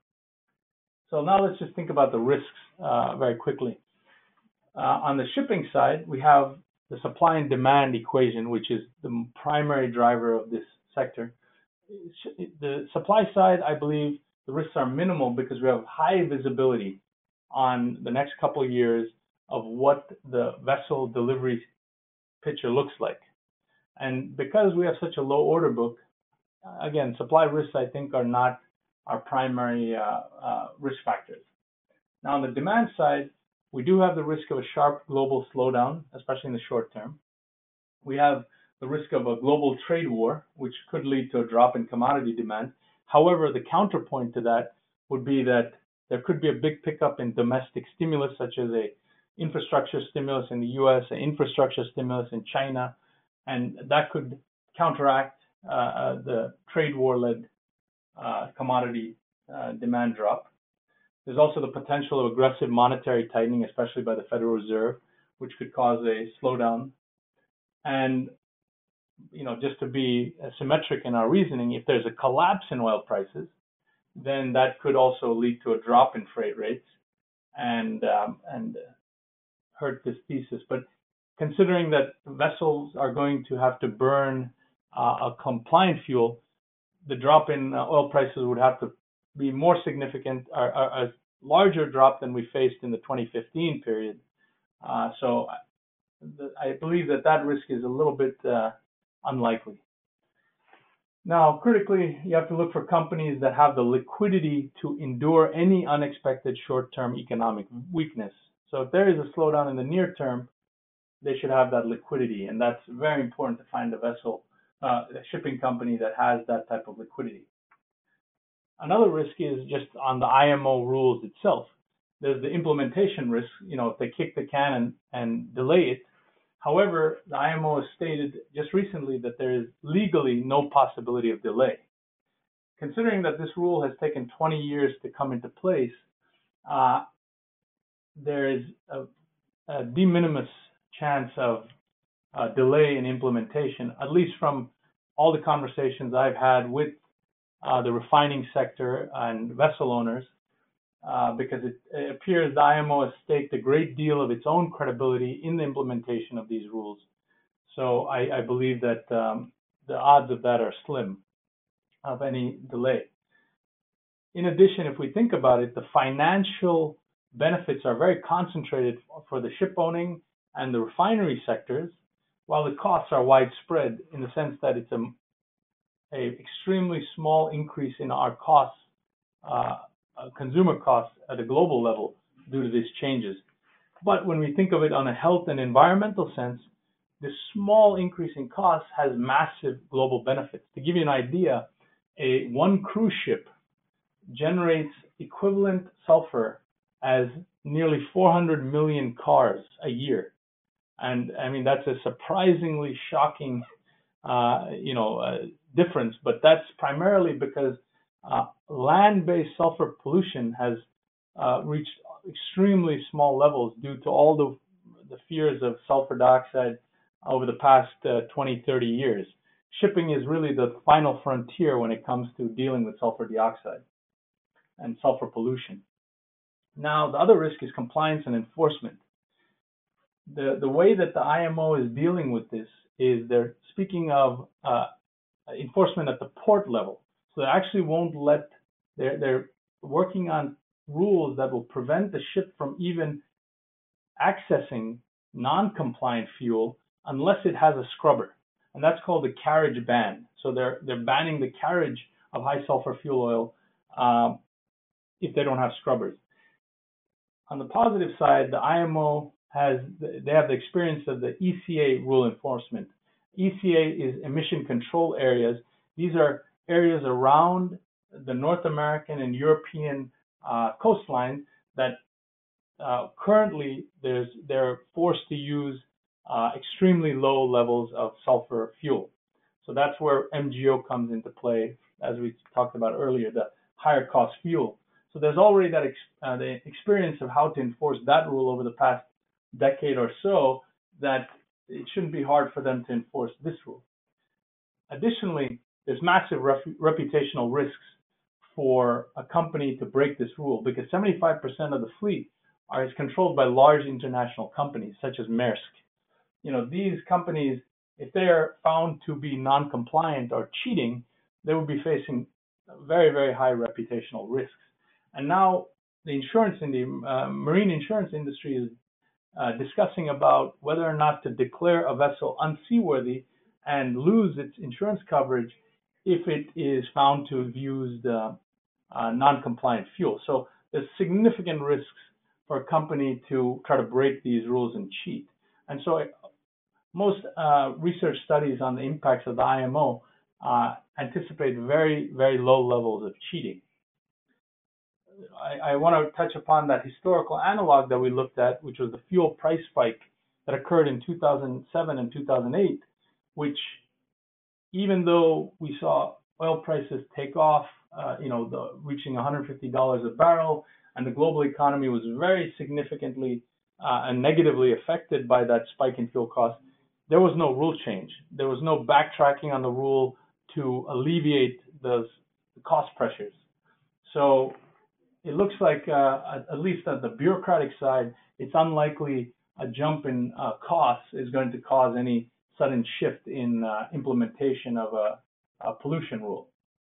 So now let's just think about the risks very quickly. On the shipping side, we have the supply and demand equation, which is the primary driver of this sector. The supply side, I believe the risks are minimal because we have high visibility on the next couple of years of what the vessel delivery picture looks like. And because we have such a low order book, again, supply risks, I think, are not our primary risk factors. Now, on the demand side, we do have the risk of a sharp global slowdown, especially in the short term. We have the risk of a global trade war, which could lead to a drop in commodity demand. However, the counterpoint to that would be that there could be a big pickup in domestic stimulus, such as a infrastructure stimulus in the US, an infrastructure stimulus in China, and that could counteract the trade war-led commodity demand drop. There's also the potential of aggressive monetary tightening, especially by the Federal Reserve, which could cause a slowdown. And, just to be symmetric in our reasoning, if there's a collapse in oil prices, then that could also lead to a drop in freight rates and hurt this thesis. But considering that vessels are going to have to burn a compliant fuel, the drop in oil prices would have to be more significant, a larger drop than we faced in the 2015 period. So I believe that risk is a little bit unlikely. Now, critically, you have to look for companies that have the liquidity to endure any unexpected short-term economic weakness. So if there is a slowdown in the near term, they should have that liquidity, and that's very important to find a shipping company that has that type of liquidity. Another risk is just on the IMO rules itself. There's the implementation risk, if they kick the can and delay it. However, the IMO has stated just recently that there is legally no possibility of delay. Considering that this rule has taken 20 years to come into place, there is a de minimis chance of delay in implementation, at least from all the conversations I've had with the refining sector and vessel owners, because it appears the IMO has staked a great deal of its own credibility in the implementation of these rules. So I believe that the odds of that are slim, of any delay. In addition, if we think about it, the financial benefits are very concentrated for the ship owning and the refinery sectors, while the costs are widespread in the sense that it's a extremely small increase in our costs, consumer costs at a global level due to these changes. But when we think of it on a health and environmental sense, this small increase in costs has massive global benefits. To give you an idea, one cruise ship generates equivalent sulfur as nearly 400 million cars a year. And I mean, that's a surprisingly shocking, difference, but that's primarily because land-based sulfur pollution has reached extremely small levels due to all the fears of sulfur dioxide over the past 20, 30 years. Shipping is really the final frontier when it comes to dealing with sulfur dioxide and sulfur pollution. Now, the other risk is compliance and enforcement. The way that the IMO is dealing with this is they're speaking of enforcement at the port level. So they actually won't let, they're working on rules that will prevent the ship from even accessing non-compliant fuel unless it has a scrubber. And that's called the carriage ban. So they're banning the carriage of high sulfur fuel oil if they don't have scrubbers. On the positive side, the IMO they have the experience of the ECA rule enforcement. ECA is emission control areas. These are areas around the North American and European coastline that currently they're forced to use extremely low levels of sulfur fuel. So that's where MGO comes into play, as we talked about earlier, the higher cost fuel. So there's already that the experience of how to enforce that rule over the past decade or so, that it shouldn't be hard for them to enforce this rule. Additionally, there's massive reputational risks for a company to break this rule, because 75% of the fleet is controlled by large international companies such as Maersk. These companies, if they are found to be non-compliant or cheating, they would be facing very, very high reputational risks. And now the marine insurance industry is discussing about whether or not to declare a vessel unseaworthy and lose its insurance coverage if it is found to have used non-compliant fuel. So there's significant risks for a company to try to break these rules and cheat. And so most research studies on the impacts of the IMO anticipate very, very low levels of cheating. I want to touch upon that historical analog that we looked at, which was the fuel price spike that occurred in 2007 and 2008, which, even though we saw oil prices take off, reaching $150 a barrel, and the global economy was very significantly and negatively affected by that spike in fuel costs, there was no rule change. There was no backtracking on the rule to alleviate those cost pressures. So it looks like, at least at the bureaucratic side, it's unlikely a jump in costs is going to cause any sudden shift in implementation of a pollution rule.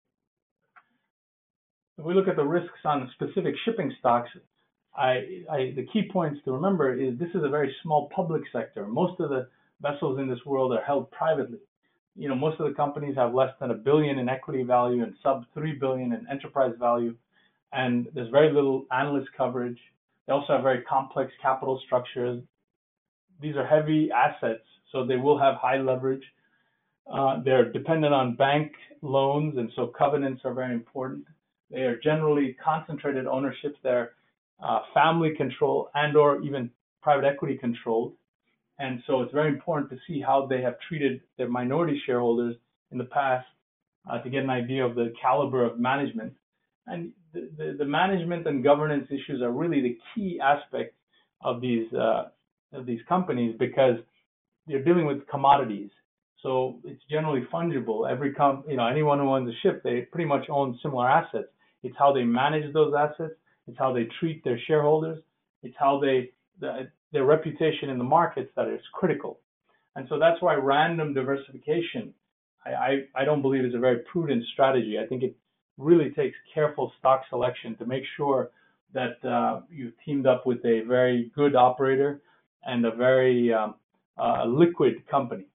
If we look at the risks on specific shipping stocks, the key points to remember is this is a very small public sector. Most of the vessels in this world are held privately. Most of the companies have less than $1 billion in equity value and sub $3 billion in enterprise value. And there's very little analyst coverage. They also have very complex capital structures. These are heavy assets, so they will have high leverage. They're dependent on bank loans, and so covenants are very important. They are generally concentrated ownerships. They're family controlled and or even private equity controlled. And so it's very important to see how they have treated their minority shareholders in the past to get an idea of the caliber of management. And the management and governance issues are really the key aspect of these companies, because they're dealing with commodities. So it's generally fungible. Anyone who owns a ship, they pretty much own similar assets. It's how they manage those assets. It's how they treat their shareholders. It's how their reputation in the markets that is critical. And so that's why random diversification, I don't believe, is a very prudent strategy. I think it really takes careful stock selection to make sure that you've teamed up with a very good operator and a very liquid company.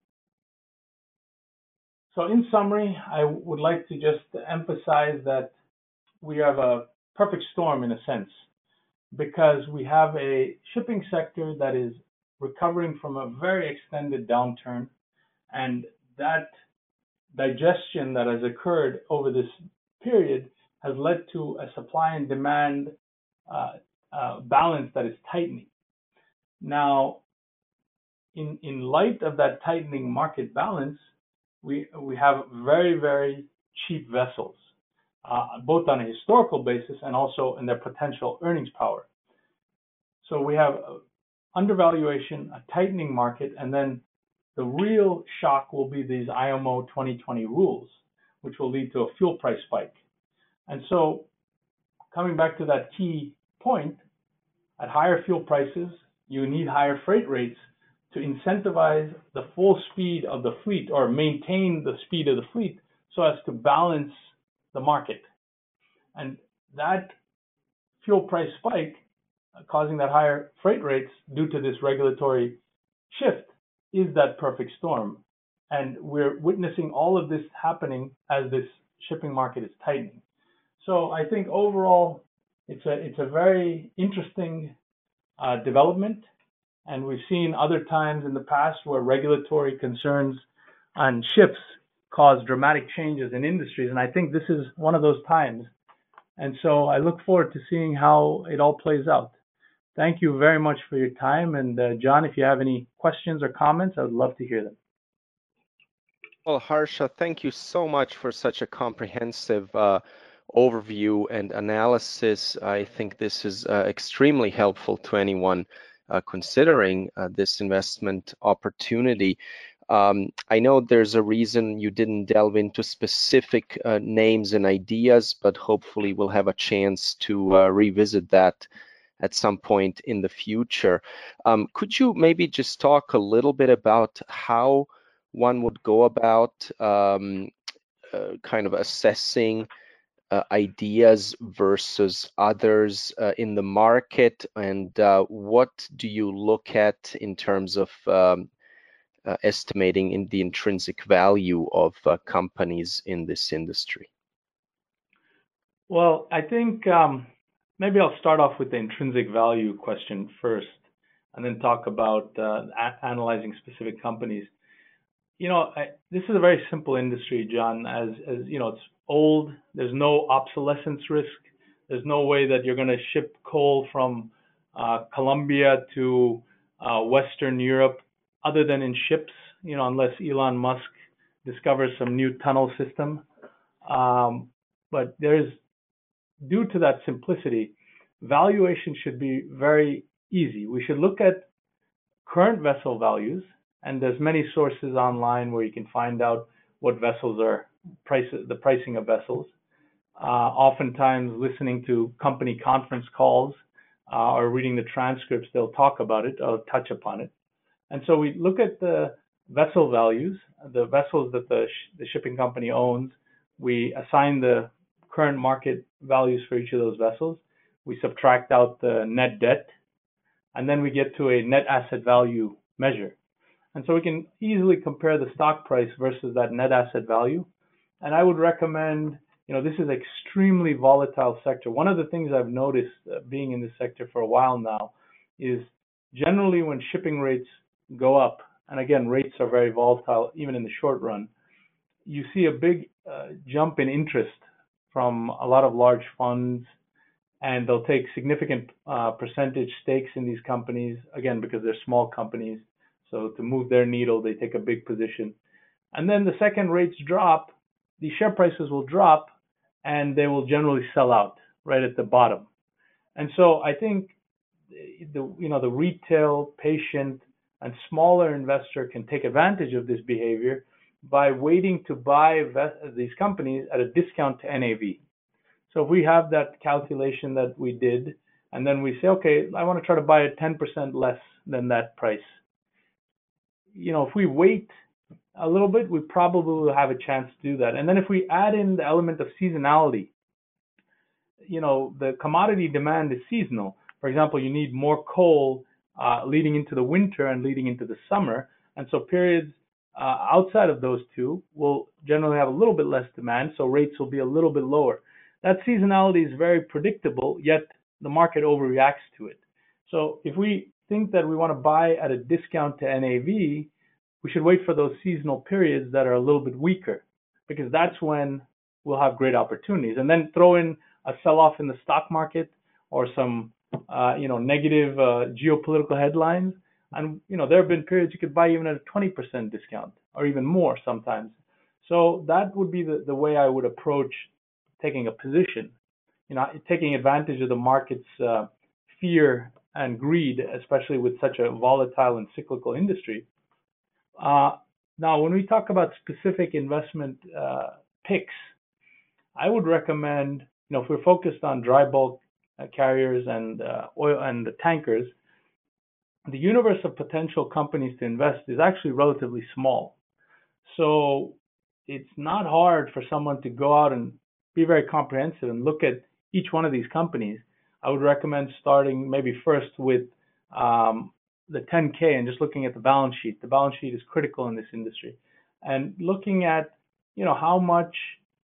So in summary, I would like to just emphasize that we have a perfect storm in a sense, because we have a shipping sector that is recovering from a very extended downturn, and that digestion that has occurred over this period has led to a supply and demand balance that is tightening. Now, in light of that tightening market balance, we have very, very cheap vessels, both on a historical basis and also in their potential earnings power. So we have undervaluation, a tightening market, and then the real shock will be these IMO 2020 rules, which will lead to a fuel price spike. And so coming back to that key point, at higher fuel prices, you need higher freight rates to incentivize the full speed of the fleet or maintain the speed of the fleet so as to balance the market. And that fuel price spike causing that higher freight rates due to this regulatory shift is that perfect storm. And we're witnessing all of this happening as this shipping market is tightening. So I think overall, it's a very interesting development. And we've seen other times in the past where regulatory concerns on ships cause dramatic changes in industries. And I think this is one of those times. And so I look forward to seeing how it all plays out. Thank you very much for your time. And John, if you have any questions or comments, I would love to hear them. Well, Harsha, thank you so much for such a comprehensive overview and analysis. I think this is extremely helpful to anyone considering this investment opportunity. I know there's a reason you didn't delve into specific names and ideas, but hopefully we'll have a chance to revisit that at some point in the future. Could you maybe just talk a little bit about how one would go about kind of assessing ideas versus others in the market, and what do you look at in terms of estimating in the intrinsic value of companies in this industry? Well, I think maybe I'll start off with the intrinsic value question first, and then talk about analyzing specific companies. You know, this is a very simple industry, John. As you know, it's old. There's no obsolescence risk. There's no way that you're going to ship coal from Colombia to Western Europe, other than in ships. You know, unless Elon Musk discovers some new tunnel system. But there's, due to that simplicity, valuation should be very easy. We should look at current vessel values, and there's many sources online where you can find out what vessels are the pricing of vessels. Oftentimes, listening to company conference calls or reading the transcripts, they'll talk about it or touch upon it. And so we look at the vessel values, the vessels that the shipping company owns. We assign the current market values for each of those vessels. We subtract out the net debt, and then we get to a net asset value measure. And so we can easily compare the stock price versus that net asset value. And I would recommend, you know, this is an extremely volatile sector. One of the things I've noticed being in this sector for a while now is generally when shipping rates go up, and again, rates are very volatile even in the short run, you see a big jump in interest from a lot of large funds, and they'll take significant percentage stakes in these companies, again, because they're small companies. So to move their needle, they take a big position. And then the second rates drop, the share prices will drop, and they will generally sell out right at the bottom. And so I think the retail, patient, and smaller investor can take advantage of this behavior by waiting to buy these companies at a discount to NAV. So if we have that calculation that we did, and then we say, okay, I want to try to buy it 10% less than that price. You know, if we wait a little bit, we probably will have a chance to do that. And then if we add in the element of seasonality, you know, the commodity demand is seasonal. For example, you need more coal leading into the winter and leading into the summer. And so periods outside of those two will generally have a little bit less demand, so rates will be a little bit lower. That seasonality is very predictable, yet the market overreacts to it. So if we think that we want to buy at a discount to NAV, we should wait for those seasonal periods that are a little bit weaker, because that's when we'll have great opportunities. And then throw in a sell-off in the stock market or some negative geopolitical headlines. And, there have been periods you could buy even at a 20% discount or even more sometimes. So that would be the way I would approach taking a position, taking advantage of the market's fear and greed, especially with such a volatile and cyclical industry. Now, when we talk about specific investment picks, I would recommend, if we're focused on dry bulk carriers and oil and the tankers, the universe of potential companies to invest is actually relatively small. So it's not hard for someone to go out and be very comprehensive and look at each one of these companies. I would recommend starting maybe first with the 10K and just looking at the balance sheet. The balance sheet is critical in this industry. And looking at, how much,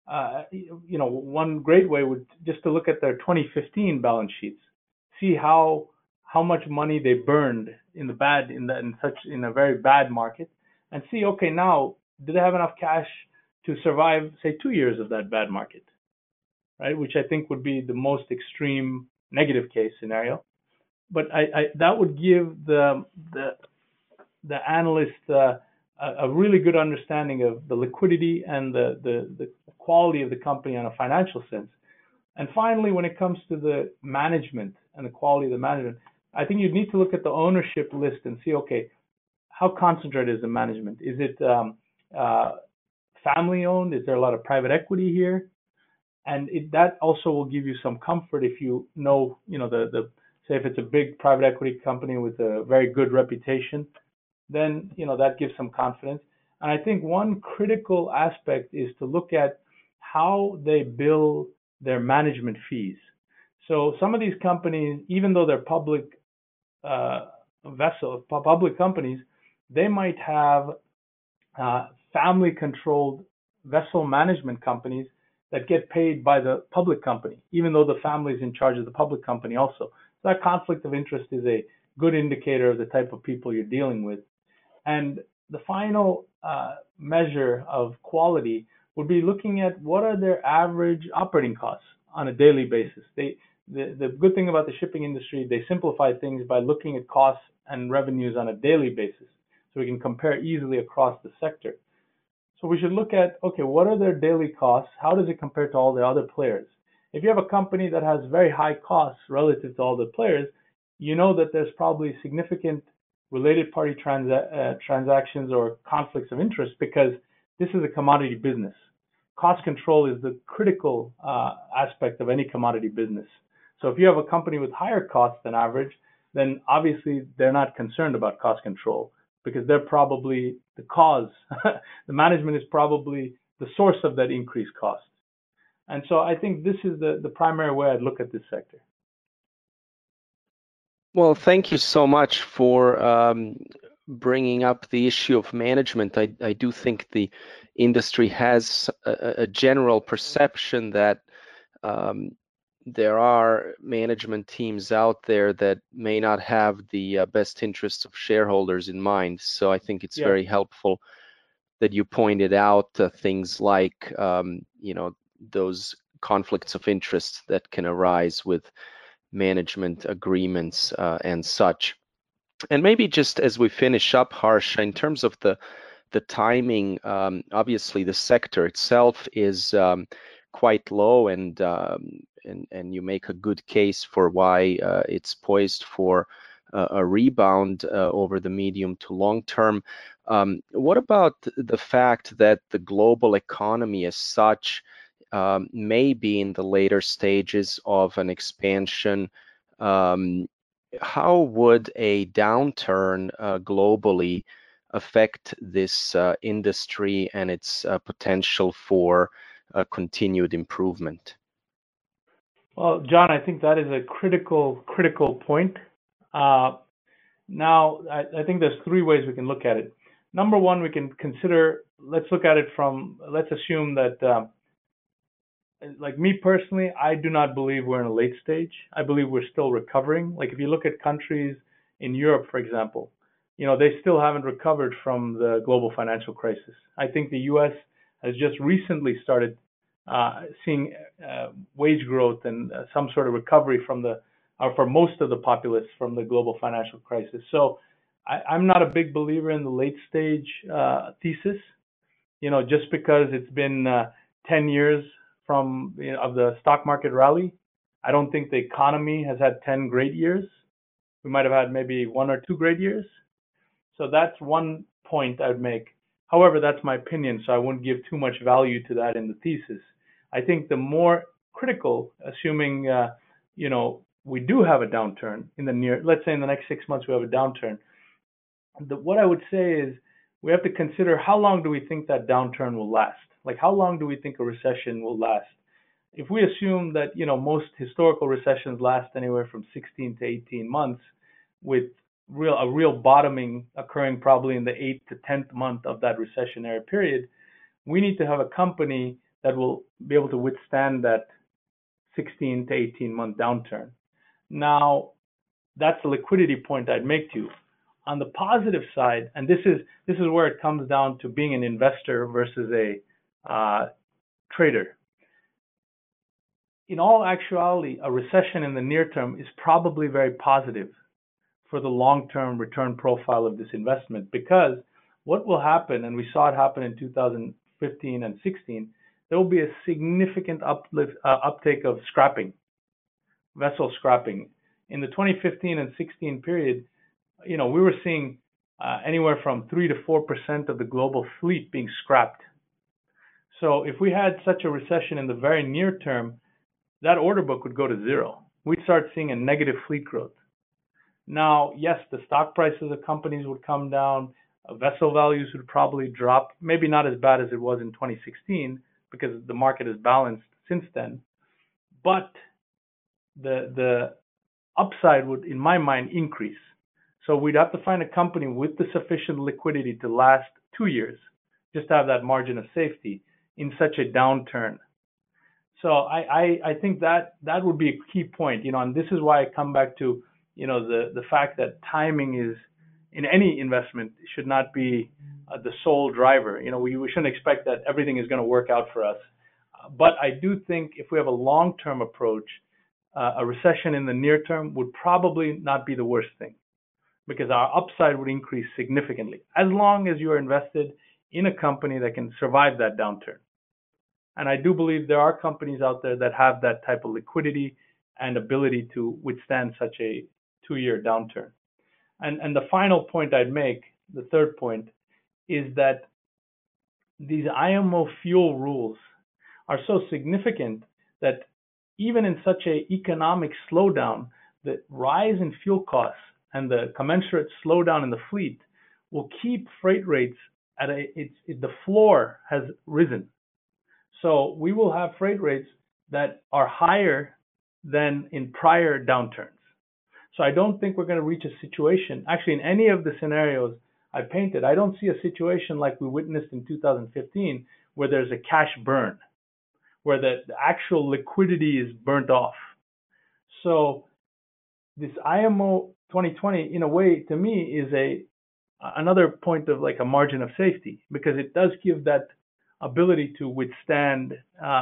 one great way would just to look at their 2015 balance sheets, see how much money they burned in a very bad market, and see, okay, now, do they have enough cash to survive, say, 2 years of that bad market, right? Which I think would be the most extreme negative case scenario. But that would give the analyst a really good understanding of the liquidity and the quality of the company on a financial sense. And finally, when it comes to the management and the quality of the management, I think you need to look at the ownership list and see, okay, how concentrated is the management? Is it family owned? Is there a lot of private equity here? And that also will give you some comfort if you know, say if it's a big private equity company with a very good reputation, then, that gives some confidence. And I think one critical aspect is to look at how they bill their management fees. So some of these companies, even though they're public companies, they might have family-controlled vessel management companies that get paid by the public company, even though the family is in charge of the public company also. So that conflict of interest is a good indicator of the type of people you're dealing with. And the final measure of quality would be looking at what are their average operating costs on a daily basis. The good thing about the shipping industry, they simplify things by looking at costs and revenues on a daily basis, so we can compare easily across the sector. So we should look at, okay, what are their daily costs? How does it compare to all the other players? If you have a company that has very high costs relative to all the players, you know that there's probably significant related party transactions or conflicts of interest, because this is a commodity business. Cost control is the critical aspect of any commodity business. So if you have a company with higher costs than average, then obviously they're not concerned about cost control, because they're probably the cause. The management is probably the source of that increased cost. And so I think this is the primary way I'd look at this sector. Well, thank you so much for bringing up the issue of management. I do think the industry has a general perception that there are management teams out there that may not have the best interests of shareholders in mind. So I think it's very helpful that you pointed out things like, those conflicts of interest that can arise with management agreements and such. And maybe just as we finish up, Harsha, in terms of the timing, obviously the sector itself is quite low, and you make a good case for why it's poised for a rebound over the medium to long term. What about the fact that the global economy as such may be in the later stages of an expansion? How would a downturn globally affect this industry and its potential for continued improvement? Well, John, I think that is a critical point. Now, I think there's three ways we can look at it. Number one, we can consider, let's assume that, like me personally, I do not believe we're in a late stage. I believe we're still recovering. Like if you look at countries in Europe, for example, they still haven't recovered from the global financial crisis. I think the US has just recently started seeing wage growth and some sort of recovery from the or for most of the populace from the global financial crisis. So I'm not a big believer in the late stage thesis. Just because it's been 10 years from of the stock market rally, I don't think the economy has had 10 great years. We might have had maybe 1 or 2 great years. So that's one point I'd make. However, that's my opinion, so I wouldn't give too much value to that in the thesis. I think the more critical, assuming we do have a downturn let's say in the next 6 months we have a downturn. What I would say is we have to consider how long do we think that downturn will last? Like how long do we think a recession will last? If we assume that most historical recessions last anywhere from 16 to 18 months, with a real bottoming occurring probably in the 8th to 10th month of that recessionary period, we need to have a company that will be able to withstand that 16 to 18 month downturn. Now, that's the liquidity point I'd make to you. On the positive side, and this is where it comes down to being an investor versus a trader. In all actuality, a recession in the near term is probably very positive for the long-term return profile of this investment, because what will happen, and we saw it happen in 2015 and 16, there will be a significant uptake of scrapping, vessel scrapping. In the 2015 and 16 period, we were seeing anywhere from 3 to 4% of the global fleet being scrapped. So if we had such a recession in the very near term, that order book would go to zero. We'd start seeing a negative fleet growth. Now, yes, the stock prices of companies would come down, vessel values would probably drop, maybe not as bad as it was in 2016 because the market has balanced since then, but the upside would, in my mind, increase. So we'd have to find a company with the sufficient liquidity to last 2 years, just to have that margin of safety in such a downturn. So I think that would be a key point, and this is why I come back to, the fact that timing is, in any investment, should not be the sole driver. We shouldn't expect that everything is going to work out for us. But I do think if we have a long-term approach, a recession in the near term would probably not be the worst thing, because our upside would increase significantly as long as you are invested in a company that can survive that downturn. And I do believe there are companies out there that have that type of liquidity and ability to withstand such a 2-year downturn. And the final point I'd make, the third point, is that these IMO fuel rules are so significant that even in such an economic slowdown, the rise in fuel costs and the commensurate slowdown in the fleet will keep freight rates at the floor has risen. So we will have freight rates that are higher than in prior downturns. So I don't think we're going to reach a situation, actually in any of the scenarios I painted, I don't see a situation like we witnessed in 2015 where there's a cash burn, where the actual liquidity is burnt off. So this IMO 2020, in a way, to me, is another point of like a margin of safety, because it does give that ability to withstand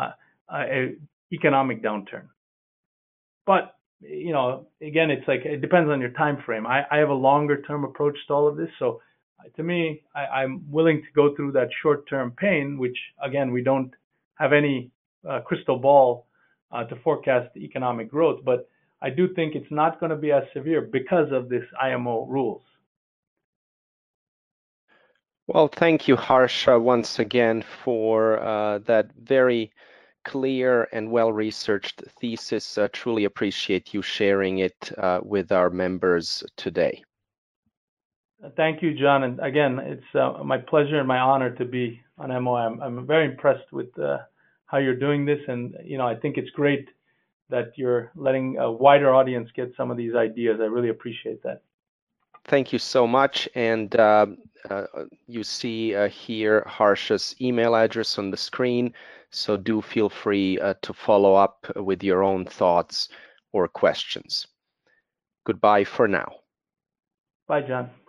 an economic downturn. But again, it's like it depends on your time frame. I have a longer term approach to all of this, so to me, I'm willing to go through that short term pain, which again, we don't have any crystal ball to forecast the economic growth, but I do think it's not going to be as severe because of this IMO rules. Well, thank you, Harsha, once again for that very clear and well-researched thesis. Truly appreciate you sharing it with our members today. Thank you, John. And again, it's my pleasure and my honor to be on MOI. I'm very impressed with how you're doing this. And, I think it's great that you're letting a wider audience get some of these ideas. I really appreciate that. Thank you so much. And you see here Harsha's email address on the screen. So do feel free to follow up with your own thoughts or questions. Goodbye for now. Bye, John.